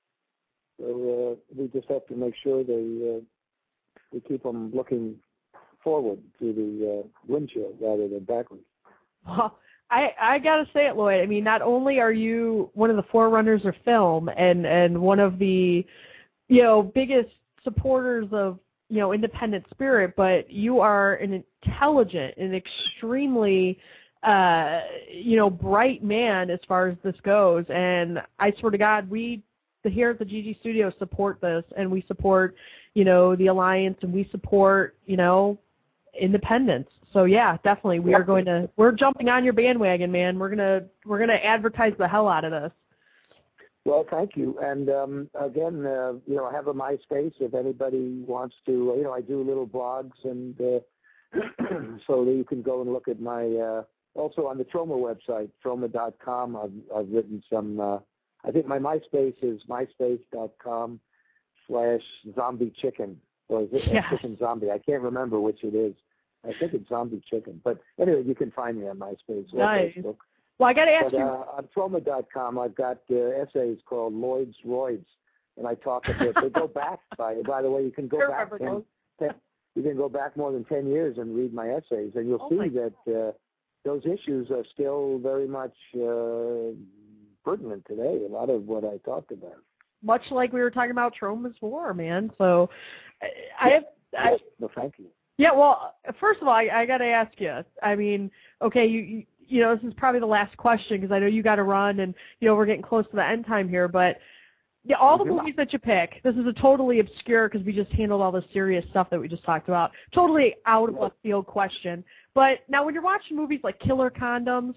So uh, we just have to make sure they uh, we keep them looking forward to the uh, windshield rather than backwards. Well, I I gotta say it, Lloyd. I mean, not only are you one of the forerunners of film and and one of the you know biggest supporters of you know independent spirit, but you are an intelligent and extremely uh, you know bright man as far as this goes. And I swear to God, we. Here at the G G Studio support this, and we support, you know, the Alliance, and we support, you know, independence. So yeah, definitely, we are going to, we're jumping on your bandwagon, man. We're gonna, we're gonna advertise the hell out of this. Well, thank you. And um, again, uh, you know, I have a MySpace. If anybody wants to, you know, I do little blogs, and uh, so that you can go and look at my. Uh, also on the Troma website, Troma dot com. I've I've written some. Uh, I think my MySpace is myspace.com slash zombie chicken, or is it yeah. chicken zombie? I can't remember which it is. I think it's Zombie Chicken. But anyway, you can find me on MySpace or Nice. Facebook. Well, I got to ask But, you. uh, on Troma dot com, I've got uh, essays called Lloyd's Roids, and I talk a bit. They go back, by by the way, you can go I back remember ten, ten, you can go back more than ten years and read my essays, and you'll Oh, see my that uh, those issues are still very much uh, pertinent today. A lot of what I talked about. Much like we were talking about Troma's War, man. So, I, I have. I, Well, thank you. yeah. Well, first of all, I, I got to ask you. I mean, okay, you. you You know, this is probably the last question because I know you got to run and, you know, we're getting close to the end time here. But yeah, all the Mhm. movies that you pick, this is a totally obscure because we just handled all the serious stuff that we just talked about. Totally out of left field question. But now when you're watching movies like Killer Condoms,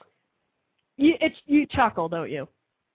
you, it's, you chuckle, don't you?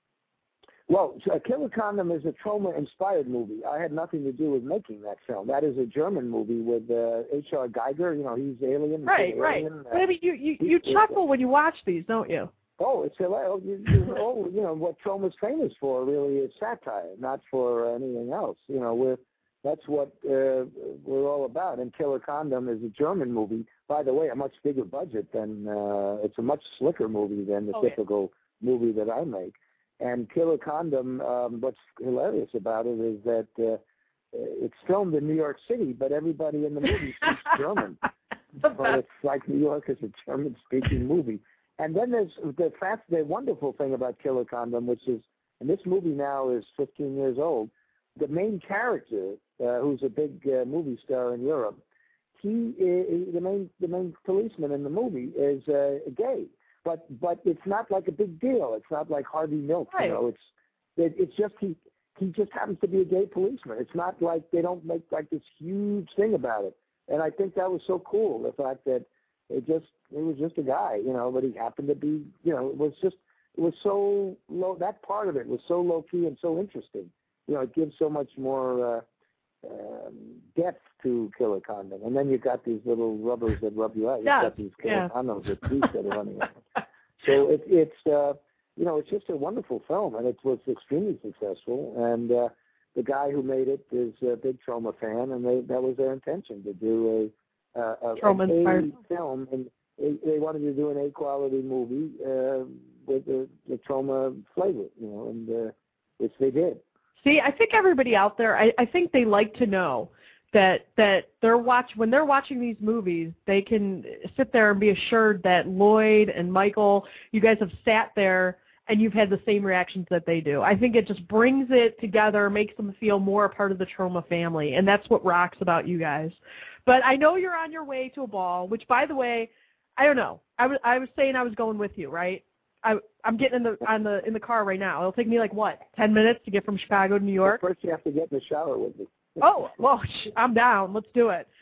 Well, uh, Killer Condom is a Troma-inspired movie. I had nothing to do with making that film. That is a German movie with uh, H R Geiger. You know, he's Alien. Right, he's right. Alien. But I mean, you, you, you chuckle when you watch these, don't you? Oh, it's hilarious. You, you know, you know what Troma's famous for really is satire, not for anything else. You know, we're that's what uh, we're all about. And Killer Condom is a German movie. By the way, a much bigger budget than uh, it's a much slicker movie than the Oh, typical yeah. movie that I make. And Killer Condom, um, what's hilarious about it is that uh, it's filmed in New York City, but everybody in the movie speaks German. So it's like New York is a German-speaking movie. And then there's the fact, the wonderful thing about Killer Condom, which is, and this movie now is fifteen years old, the main character, uh, who's a big uh, movie star in Europe, he, uh, the main the main policeman in the movie is uh, gay. But but it's not like a big deal. It's not like Harvey Milk, right. you know. It's it, it's just he he just happens to be a gay policeman. It's not like they don't make like this huge thing about it. And I think that was so cool, the fact that it just it was just a guy, you know, but he happened to be, you know, it was just it was so low. That part of it was so low key and so interesting. You know, it gives so much more uh, um, depth to Killer Condom. And then you've got these little rubbers that rub you out. You've yes. got these Killer yeah. Condoms with teeth that are running out. So it, it's, uh, you know, it's just a wonderful film, and it was extremely successful. And uh, the guy who made it is a big Troma fan, and they, that was their intention, to do a, uh, a an A film. And they, they wanted to do an A-quality movie uh, with the, the Troma flavor, you know, and uh, which they did. See, I think everybody out there, I, I think they like to know that that they're watch when they're watching these movies, they can sit there and be assured that Lloyd and Michael, you guys have sat there and you've had the same reactions that they do. I think it just brings it together, makes them feel more a part of the Troma family, and that's what rocks about you guys. But I know you're on your way to a ball, which, by the way, I don't know. I was I was saying I was going with you, right? I, I'm getting in the on the in the car right now. It'll take me like what, ten minutes to get from Chicago to New York. Well, first, you have to get in the shower with me. Oh well, I'm down. Let's do it.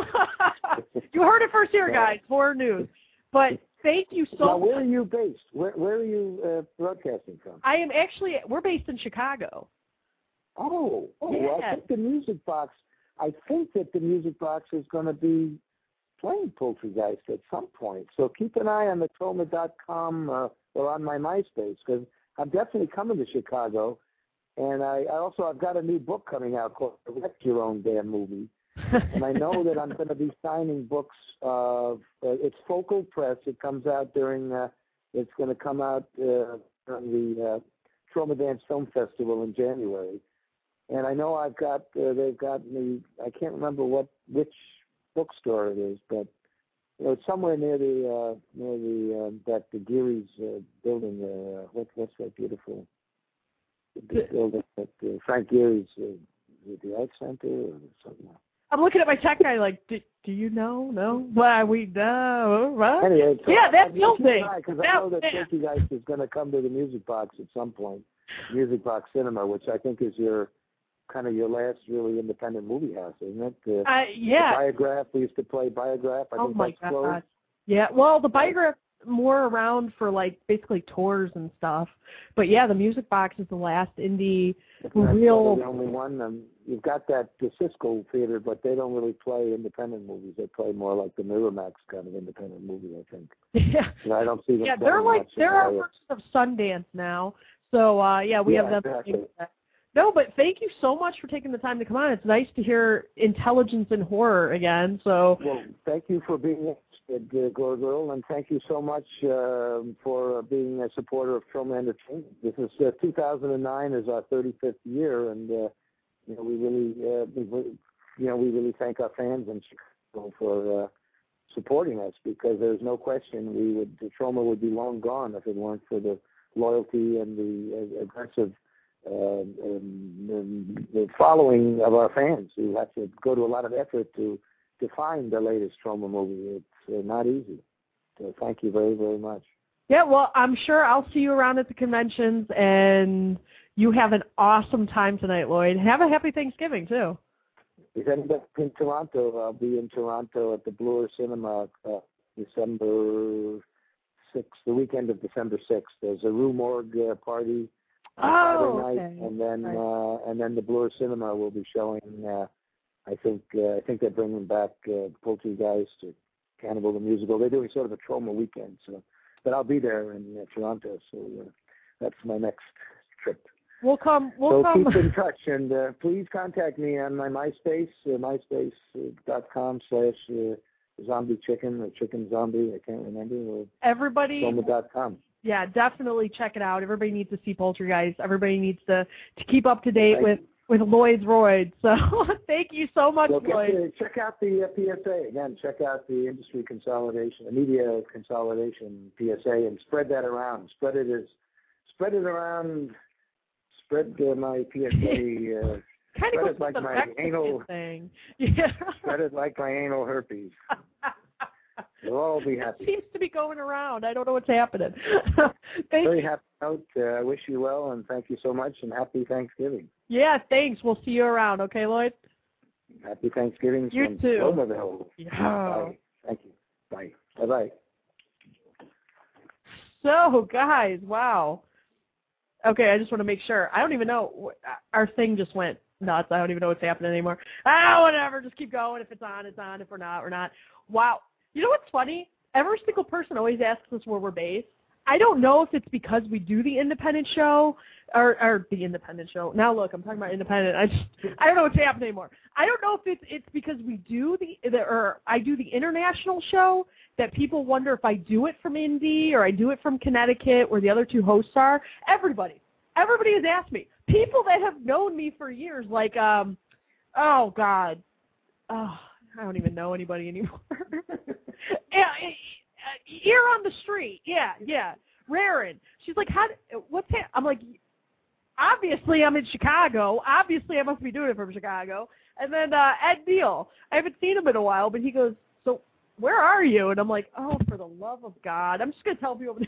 You heard it first here, guys. Horror news. But thank you so now, much. where are you based? Where Where are you uh, broadcasting from? I am actually. We're based in Chicago. Oh, oh yeah. well, I think the Music Box. I think that the Music Box is going to be playing Poultrygeist at some point. So keep an eye on the Troma dot com uh, or on my MySpace, because I'm definitely coming to Chicago. And I, I also, I've got a new book coming out called Direct Your Own Damn Movie. And I know that I'm going to be signing books of, uh, it's Focal Press. It comes out during, uh, it's going to come out uh, during the uh, Troma Dance Film Festival in January. And I know I've got, uh, they've got me, I can't remember what, which bookstore it is, but you know, it's somewhere near the uh, near the uh, that the Geary's uh, building. Uh, what, what's that beautiful building that uh, Frank Geary's uh, the Art Center or something? I'm looking at my tech guy like, do, do you know? No? Why we know? Right? Anyway, so yeah, that I, building. Because I know that Poultrygeist is going to come to the Music Box at some point, Music Box Cinema, which I think is your kind of your last really independent movie house, isn't it? Uh, uh, yeah. The Biograph, we used to play Biograph. I oh think my that's God. closed. Yeah, well, the Biograph more around for like basically tours and stuff. But yeah, the Music Box is the last indie That's real. the only one. Um, you've got that the Cisco Theater, but they don't really play independent movies. They play more like the Miramax kind of independent movie, I think. Yeah. And I don't see them. Yeah, they're like much they're our area. version of Sundance now. So uh, yeah, we yeah, have them. Exactly. No, but thank you so much for taking the time to come on. It's nice to hear intelligence in horror again. So. Well, thank you for being interested, uh, Gore Girl, and thank you so much uh, for being a supporter of Troma Entertainment. This is uh, two thousand nine is our thirty-fifth year, and uh, you know we really, uh, we, you know, we really thank our fans and for uh, supporting us, because there's no question we would Troma would be long gone if it weren't for the loyalty and the uh, aggressive. Uh, um, the following of our fans who have to go to a lot of effort to to find the latest Troma movie. It's uh, not easy. So thank you very, very much. Yeah, well, I'm sure I'll see you around at the conventions, and you have an awesome time tonight, Lloyd. Have a happy Thanksgiving, too. If anybody's in Toronto, I'll be in Toronto at the Bloor Cinema uh, December sixth, the weekend of December sixth. There's a Rue Morgue uh, party. Oh, Friday night, okay. and then right. uh, and then the Bloor Cinema will be showing. Uh, I think uh, I think they're bringing back uh, Poltergeist or Cannibal the Musical. They're doing sort of a Troma weekend. So, but I'll be there in uh, Toronto. So uh, that's my next trip. We'll come. We'll so come. keep in touch, and uh, please contact me on my MySpace, uh, myspace dot com slash zombie chicken or chicken zombie. I can't remember. Or Everybody. Troma dot com. Yeah, definitely check it out. Everybody needs to see Poltergeist. Everybody needs to, to keep up to date Thank with, with Lloyd's Roid. So thank you so much, well, Lloyd. the, check out the uh, P S A. Again, check out the industry consolidation, the media consolidation P S A, and spread that around. Spread it as, spread it around, spread uh, my P S A, uh, kind spread of it like the my Mexican anal, thing. Yeah. spread it like my anal herpes. We'll all be happy. It seems to be going around. I don't know what's happening. Thank Very you. happy note. Uh, I wish you well, and thank you so much, and happy Thanksgiving. Yeah, thanks. We'll see you around, okay, Lloyd? Happy Thanksgiving You from too. Tromaville. Yeah. Bye. Thank you. Bye. Bye-bye. So, guys, wow. Okay, I just want to make sure. I don't even know. Our thing just went nuts. I don't even know what's happening anymore. Ah, whatever. Just keep going. If it's on, it's on. If we're not, we're not. Wow. You know what's funny? Every single person always asks us where we're based. I don't know if it's because we do the independent show or, or the independent show. Now look, I'm talking about independent. I just I don't know what's happening anymore. I don't know if it's it's because we do the, the or I do the international show that people wonder if I do it from Indy or I do it from Connecticut where the other two hosts are. Everybody, everybody has asked me. People that have known me for years, like um, oh God, oh I don't even know anybody anymore. Yeah, here on the street, yeah, yeah. Raren. She's like, how? What's that? I'm like, obviously I'm in Chicago. Obviously I must be doing it from Chicago. And then uh, Ed Deal. I haven't seen him in a while, but he goes, so where are you? And I'm like, oh, for the love of God. I'm just going to tell people.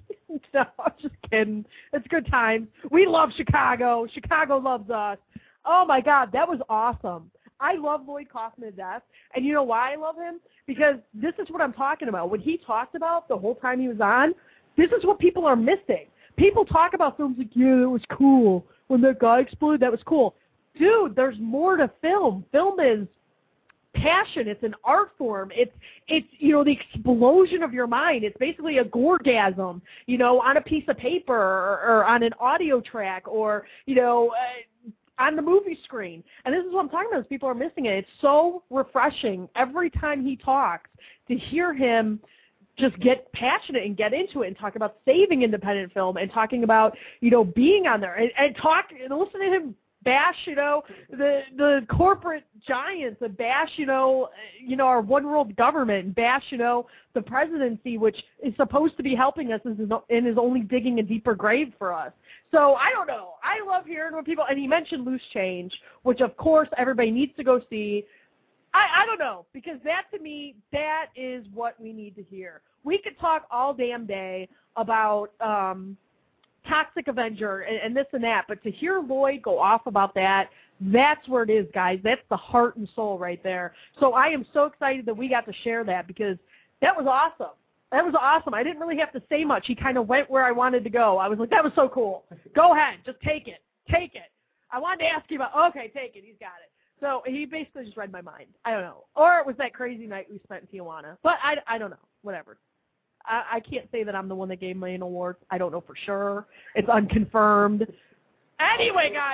No, I'm just kidding. It's good times. We love Chicago. Chicago loves us. Oh, my God, that was awesome. I love Lloyd Kaufman to death. And you know why I love him? Because this is what I'm talking about. What he talked about the whole time he was on, this is what people are missing. People talk about films like, yeah, it was cool. When that guy exploded, that was cool. Dude, there's more to film. Film is passion. It's an art form. It's, it's you know, the explosion of your mind. It's basically a gorgasm, you know, on a piece of paper or, or on an audio track or, you know, uh, on the movie screen. And this is what I'm talking about, is people are missing it. It's so refreshing every time he talks to hear him just get passionate and get into it and talk about saving independent film and talking about, you know, being on there and, and talk and listen to him bash, you know, the the corporate giants and bash, you know, you know, our one world government and bash, you know, the presidency, which is supposed to be helping us and is only digging a deeper grave for us. So I don't know. I love hearing what people, and he mentioned Loose Change, which of course everybody needs to go see. I, I don't know, because that to me, that is what we need to hear. We could talk all damn day about um, Toxic Avenger and, and this and that, but to hear Lloyd go off about that, that's where it is, guys. That's the heart and soul right there. So I am so excited that we got to share that, because that was awesome. That was awesome. I didn't really have to say much. He kind of went where I wanted to go. I was like, that was so cool. Go ahead. Just take it. Take it. I wanted to ask you about, okay, take it. He's got it. So he basically just read my mind. I don't know. Or it was that crazy night we spent in Tijuana. But I, I don't know. Whatever. I, I can't say that I'm the one that gave me an award. I don't know for sure. It's unconfirmed. Anyway, guys,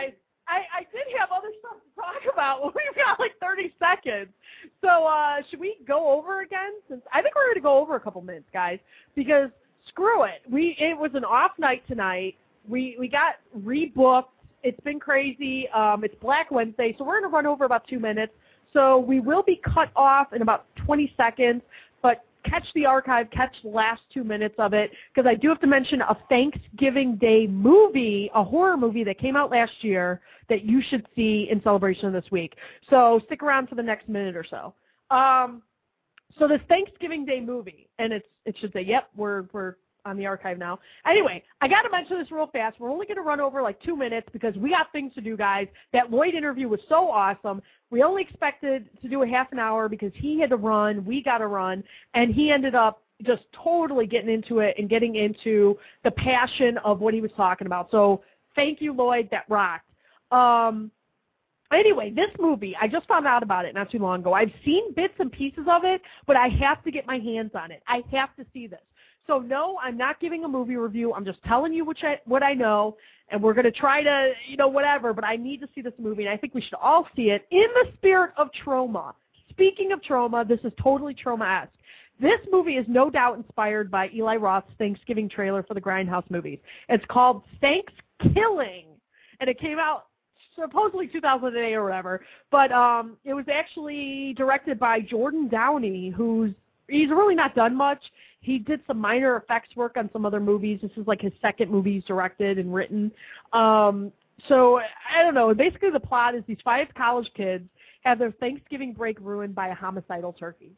I, I did have other stuff to talk about. We've got like thirty seconds. So uh, should we go over again? Since I think we're going to go over a couple minutes, guys, because screw it. We It was an off night tonight. We we got rebooked. It's been crazy. Um, it's Black Wednesday, so we're going to run over about two minutes. So we will be cut off in about twenty seconds, but catch the archive, catch the last two minutes of it, because I do have to mention a Thanksgiving Day movie, a horror movie that came out last year that you should see in celebration of this week. So stick around for the next minute or so. Um, so this Thanksgiving Day movie, and it's it should say, yep, we're we're on the archive now. Anyway, I got to mention this real fast. We're only going to run over like two minutes because we got things to do, guys. That Lloyd interview was so awesome. We only expected to do a half an hour because he had to run, we got to run, and he ended up just totally getting into it and getting into the passion of what he was talking about. So thank you, Lloyd. That rocked. Um, anyway, this movie, I just found out about it not too long ago. I've seen bits and pieces of it, but I have to get my hands on it. I have to see this. So, no, I'm not giving a movie review. I'm just telling you which I, what I know, and we're going to try to, you know, whatever, but I need to see this movie, and I think we should all see it in the spirit of Troma. Speaking of Troma, this is totally Troma-esque. This movie is no doubt inspired by Eli Roth's Thanksgiving trailer for the Grindhouse movies. It's called Thanksgiving, and it came out supposedly two thousand eight or whatever, but um, it was actually directed by Jordan Downey, who's he's really not done much. He did some minor effects work on some other movies. This is like his second movie he's directed and written. Um, so, I don't know. Basically, the plot is these five college kids have their Thanksgiving break ruined by a homicidal turkey.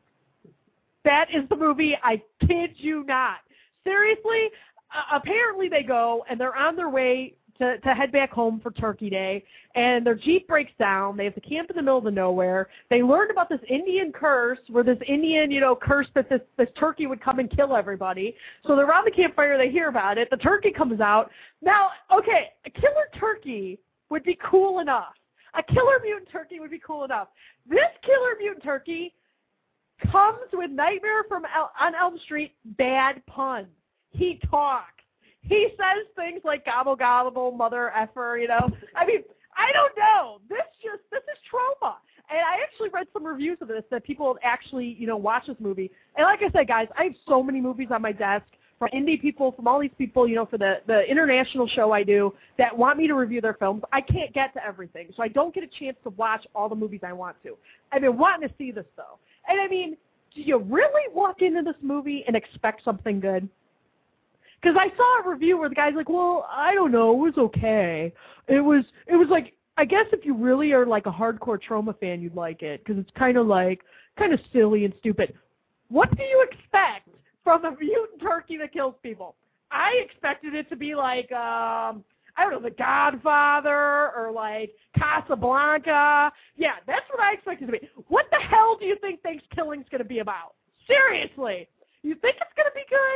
That is the movie. I kid you not. Seriously, uh, apparently they go, and they're on their way to, to head back home for Turkey Day, and their Jeep breaks down. They have to camp in the middle of the nowhere. They learned about this Indian curse, where this Indian, you know, cursed that this, this turkey would come and kill everybody. So they're around the campfire. They hear about it. The turkey comes out. Now, okay, a killer turkey would be cool enough. A killer mutant turkey would be cool enough. This killer mutant turkey comes with Nightmare from El- on Elm Street bad puns. He talks. He says things like gobble gobble, mother effer, you know. I mean, I don't know. This just, this is Troma. And I actually read some reviews of this that people actually, you know, watch this movie. And like I said, guys, I have so many movies on my desk from indie people, from all these people, you know, for the, the international show I do that want me to review their films. I can't get to everything, so I don't get a chance to watch all the movies I want to. I've been wanting to see this, though. And I mean, do you really walk into this movie and expect something good? Because I saw a review where the guy's like, well, I don't know, it was okay. It was, it was like, I guess if you really are like a hardcore Troma fan, you'd like it, because it's kind of like, kind of silly and stupid. What do you expect from a mutant turkey that kills people? I expected it to be like, um, I don't know, The Godfather or like Casablanca. Yeah, that's what I expected it to be. What the hell do you think Thanksgiving's going to be about? Seriously. You think it's going to be good?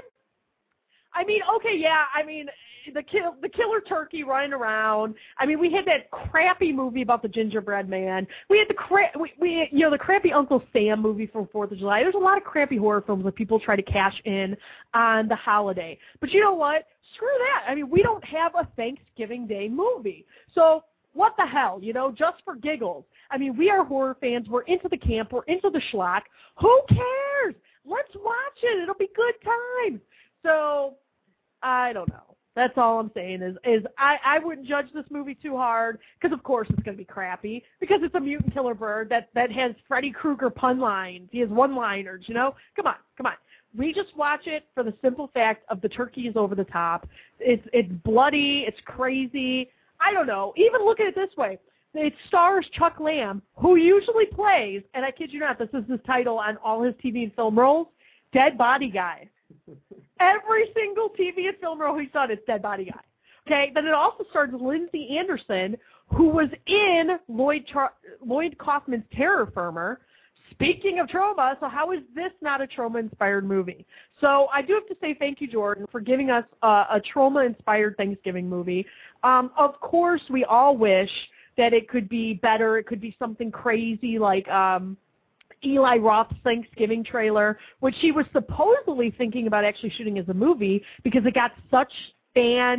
I mean, okay, yeah, I mean, the kill, the killer turkey running around. I mean, we had that crappy movie about the gingerbread man. We had the cra- we, we you know, the crappy Uncle Sam movie from fourth of July. There's a lot of crappy horror films that people try to cash in on the holiday. But you know what? Screw that. I mean, we don't have a Thanksgiving Day movie. So what the hell, you know, just for giggles. I mean, we are horror fans. We're into the camp. We're into the schlock. Who cares? Let's watch it. It'll be good times. So, I don't know. That's all I'm saying is is I, I wouldn't judge this movie too hard because, of course, it's going to be crappy because it's a mutant killer bird that, that has Freddy Krueger pun lines. He has one-liners, you know? Come on, come on. We just watch it for the simple fact of the turkey is over the top. It's, it's bloody. It's crazy. I don't know. Even look at it this way. It stars Chuck Lamb, who usually plays, and I kid you not, this is his title on all his T V and film roles, Dead Body Guy. Every single T V and film role he's done is Dead Body Guy. Okay, then it also stars Lindsay Anderson, who was in Lloyd Char- Lloyd Kaufman's Terror Firmer. Speaking of Troma, so how is this not a Troma-inspired movie? So I do have to say thank you, Jordan, for giving us uh, a Troma-inspired Thanksgiving movie. Um, of course, we all wish that it could be better. It could be something crazy like um, Eli Roth's Thanksgiving trailer, which he was supposedly thinking about actually shooting as a movie because it got such fan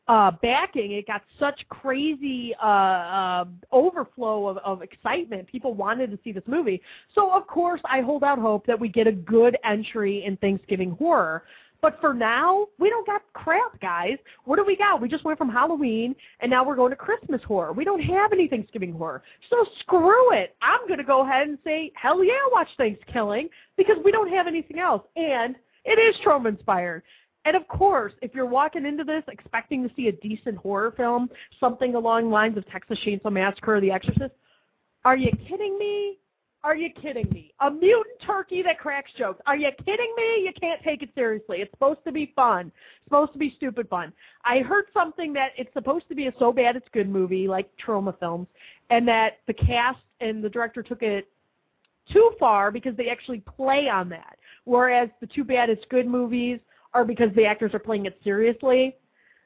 uh, backing. It got such crazy uh, uh, overflow of, of excitement. People wanted to see this movie. So, of course, I hold out hope that we get a good entry in Thanksgiving horror. But for now, we don't got crap, guys. What do we got? We just went from Halloween, and now we're going to Christmas horror. We don't have any Thanksgiving horror. So screw it. I'm going to go ahead and say, hell yeah, watch Thanksgiving, because we don't have anything else. And it is trauma-inspired. And, of course, if you're walking into this expecting to see a decent horror film, something along the lines of Texas Chainsaw Massacre or The Exorcist, are you kidding me? Are you kidding me? A mutant turkey that cracks jokes. Are you kidding me? You can't take it seriously. It's supposed to be fun. It's supposed to be stupid fun. I heard something that it's supposed to be a so bad it's good movie, like Troma films, and that the cast and the director took it too far because they actually play on that, whereas the too bad it's good movies are because the actors are playing it seriously.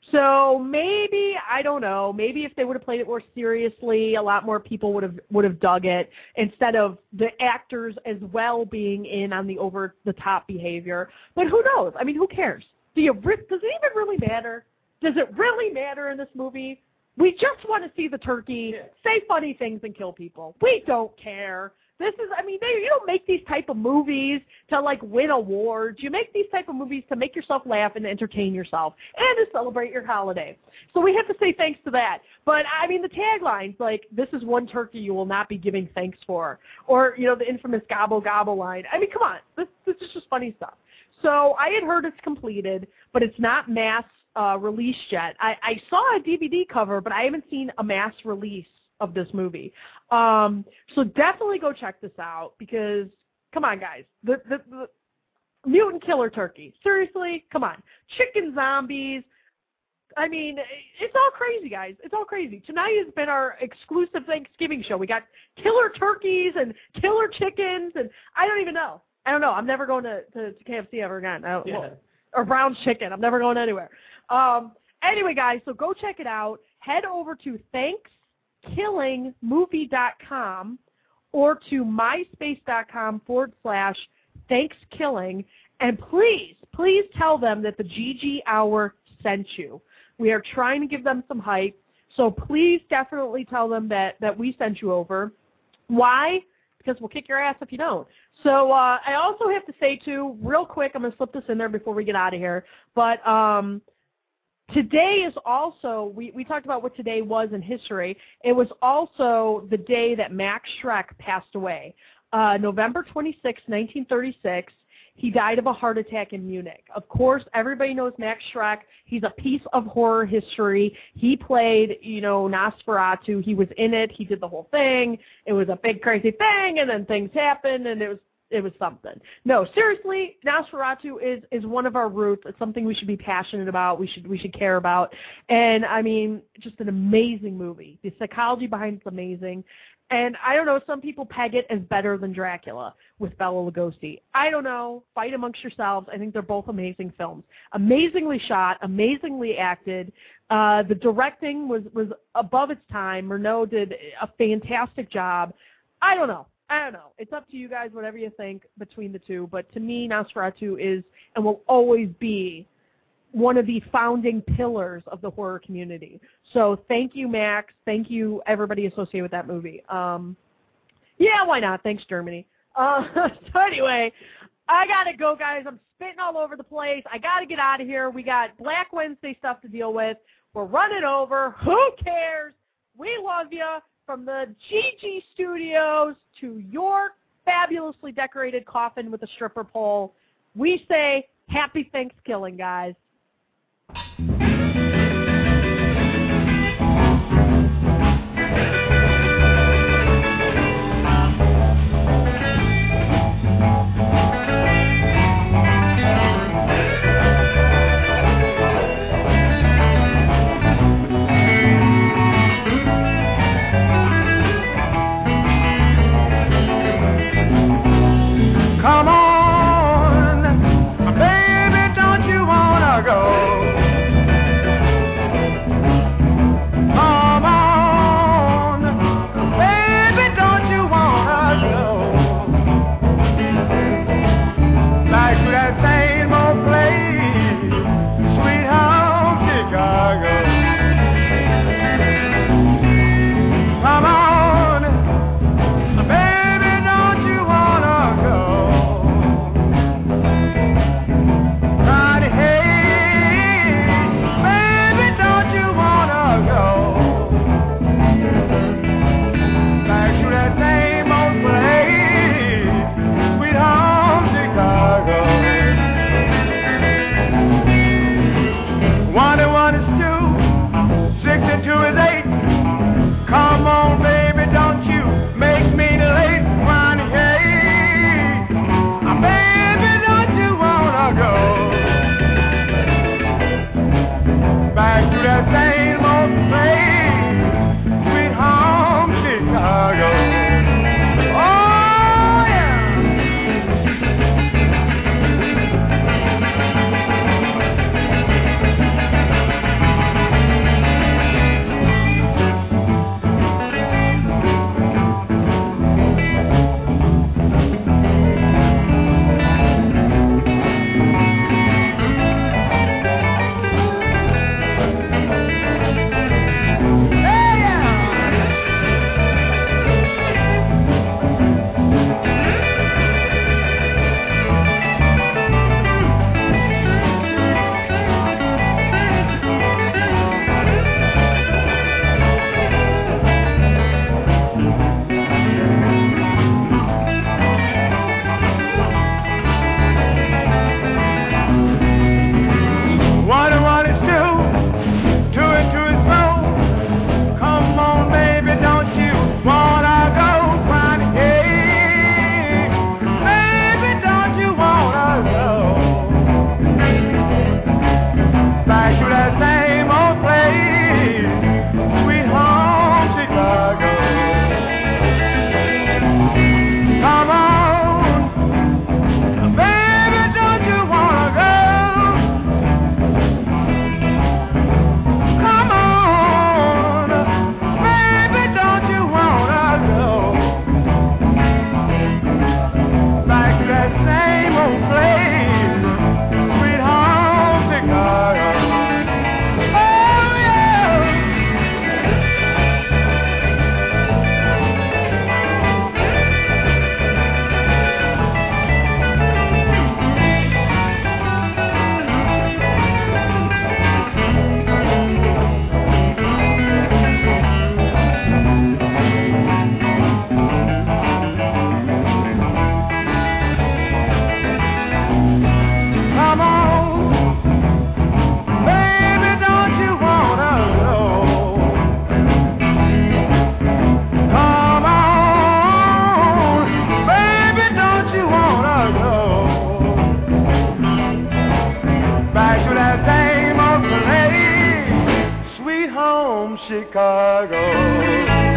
So maybe, I don't know, maybe if they would have played it more seriously, a lot more people would have would have dug it, instead of the actors as well being in on the over-the-top behavior. But who knows? I mean, who cares? Do you, does it even really matter? Does it really matter in this movie? We just want to see the turkey say funny things and kill people. We don't care. This is, I mean, they, you don't make these type of movies to, like, win awards. You make these type of movies to make yourself laugh and entertain yourself and to celebrate your holiday. So we have to say thanks to that. But, I mean, the taglines, like, this is one turkey you will not be giving thanks for. Or, you know, the infamous gobble gobble line. I mean, come on. This, this is just funny stuff. So I had heard it's completed, but it's not mass uh, released yet. I, I saw a D V D cover, but I haven't seen a mass release of this movie. Um, so definitely go check this out, because, come on, guys, the, the, the mutant killer turkey. Seriously, come on. Chicken zombies. I mean, it's all crazy, guys. It's all crazy. Tonight has been our exclusive Thanksgiving show. We got killer turkeys and killer chickens, and I don't even know. I don't know. I'm never going to, to, to K F C ever again. I don't, Yeah. well, or Brown's Chicken. I'm never going anywhere. Um, anyway, guys, so go check it out. Head over to thanks killing movie dot com or to myspace.com forward slash thankskilling, and please, please tell them that the G G Hour sent you. We are trying to give them some hype, so please definitely tell them that, that we sent you over. Why? Because we'll kick your ass if you don't. So uh, I also have to say, too, real quick, I'm going to slip this in there before we get out of here, but um, today is also, we, we talked about what today was in history. It was also the day that Max Schreck passed away. Uh, November twenty-sixth, nineteen thirty-six, he died of a heart attack in Munich. Of course, everybody knows Max Schreck. He's a piece of horror history. He played, you know, Nosferatu. He was in it. He did the whole thing. It was a big, crazy thing, and then things happened, and it was It was something. No, seriously, Nosferatu is, is one of our roots. It's something we should be passionate about. We should we should care about. And, I mean, just an amazing movie. The psychology behind it's amazing. And, I don't know, some people peg it as better than Dracula with Bela Lugosi. I don't know. Fight amongst yourselves. I think they're both amazing films. Amazingly shot, amazingly acted. Uh, the directing was, was above its time. Murnau did a fantastic job. I don't know. I don't know. It's up to you guys, whatever you think between the two. But to me, Nosferatu is and will always be one of the founding pillars of the horror community. So thank you, Max. Thank you, everybody associated with that movie. Um, yeah, why not? Thanks, Germany. Uh, so anyway, I got to go, guys. I'm spitting all over the place. I got to get out of here. We got Black Wednesday stuff to deal with. We're running over. Who cares? We love you. From the G G Studios to your fabulously decorated coffin with a stripper pole, we say happy Thanksgiving, guys. Come on, baby, don't you wanna go home, Chicago.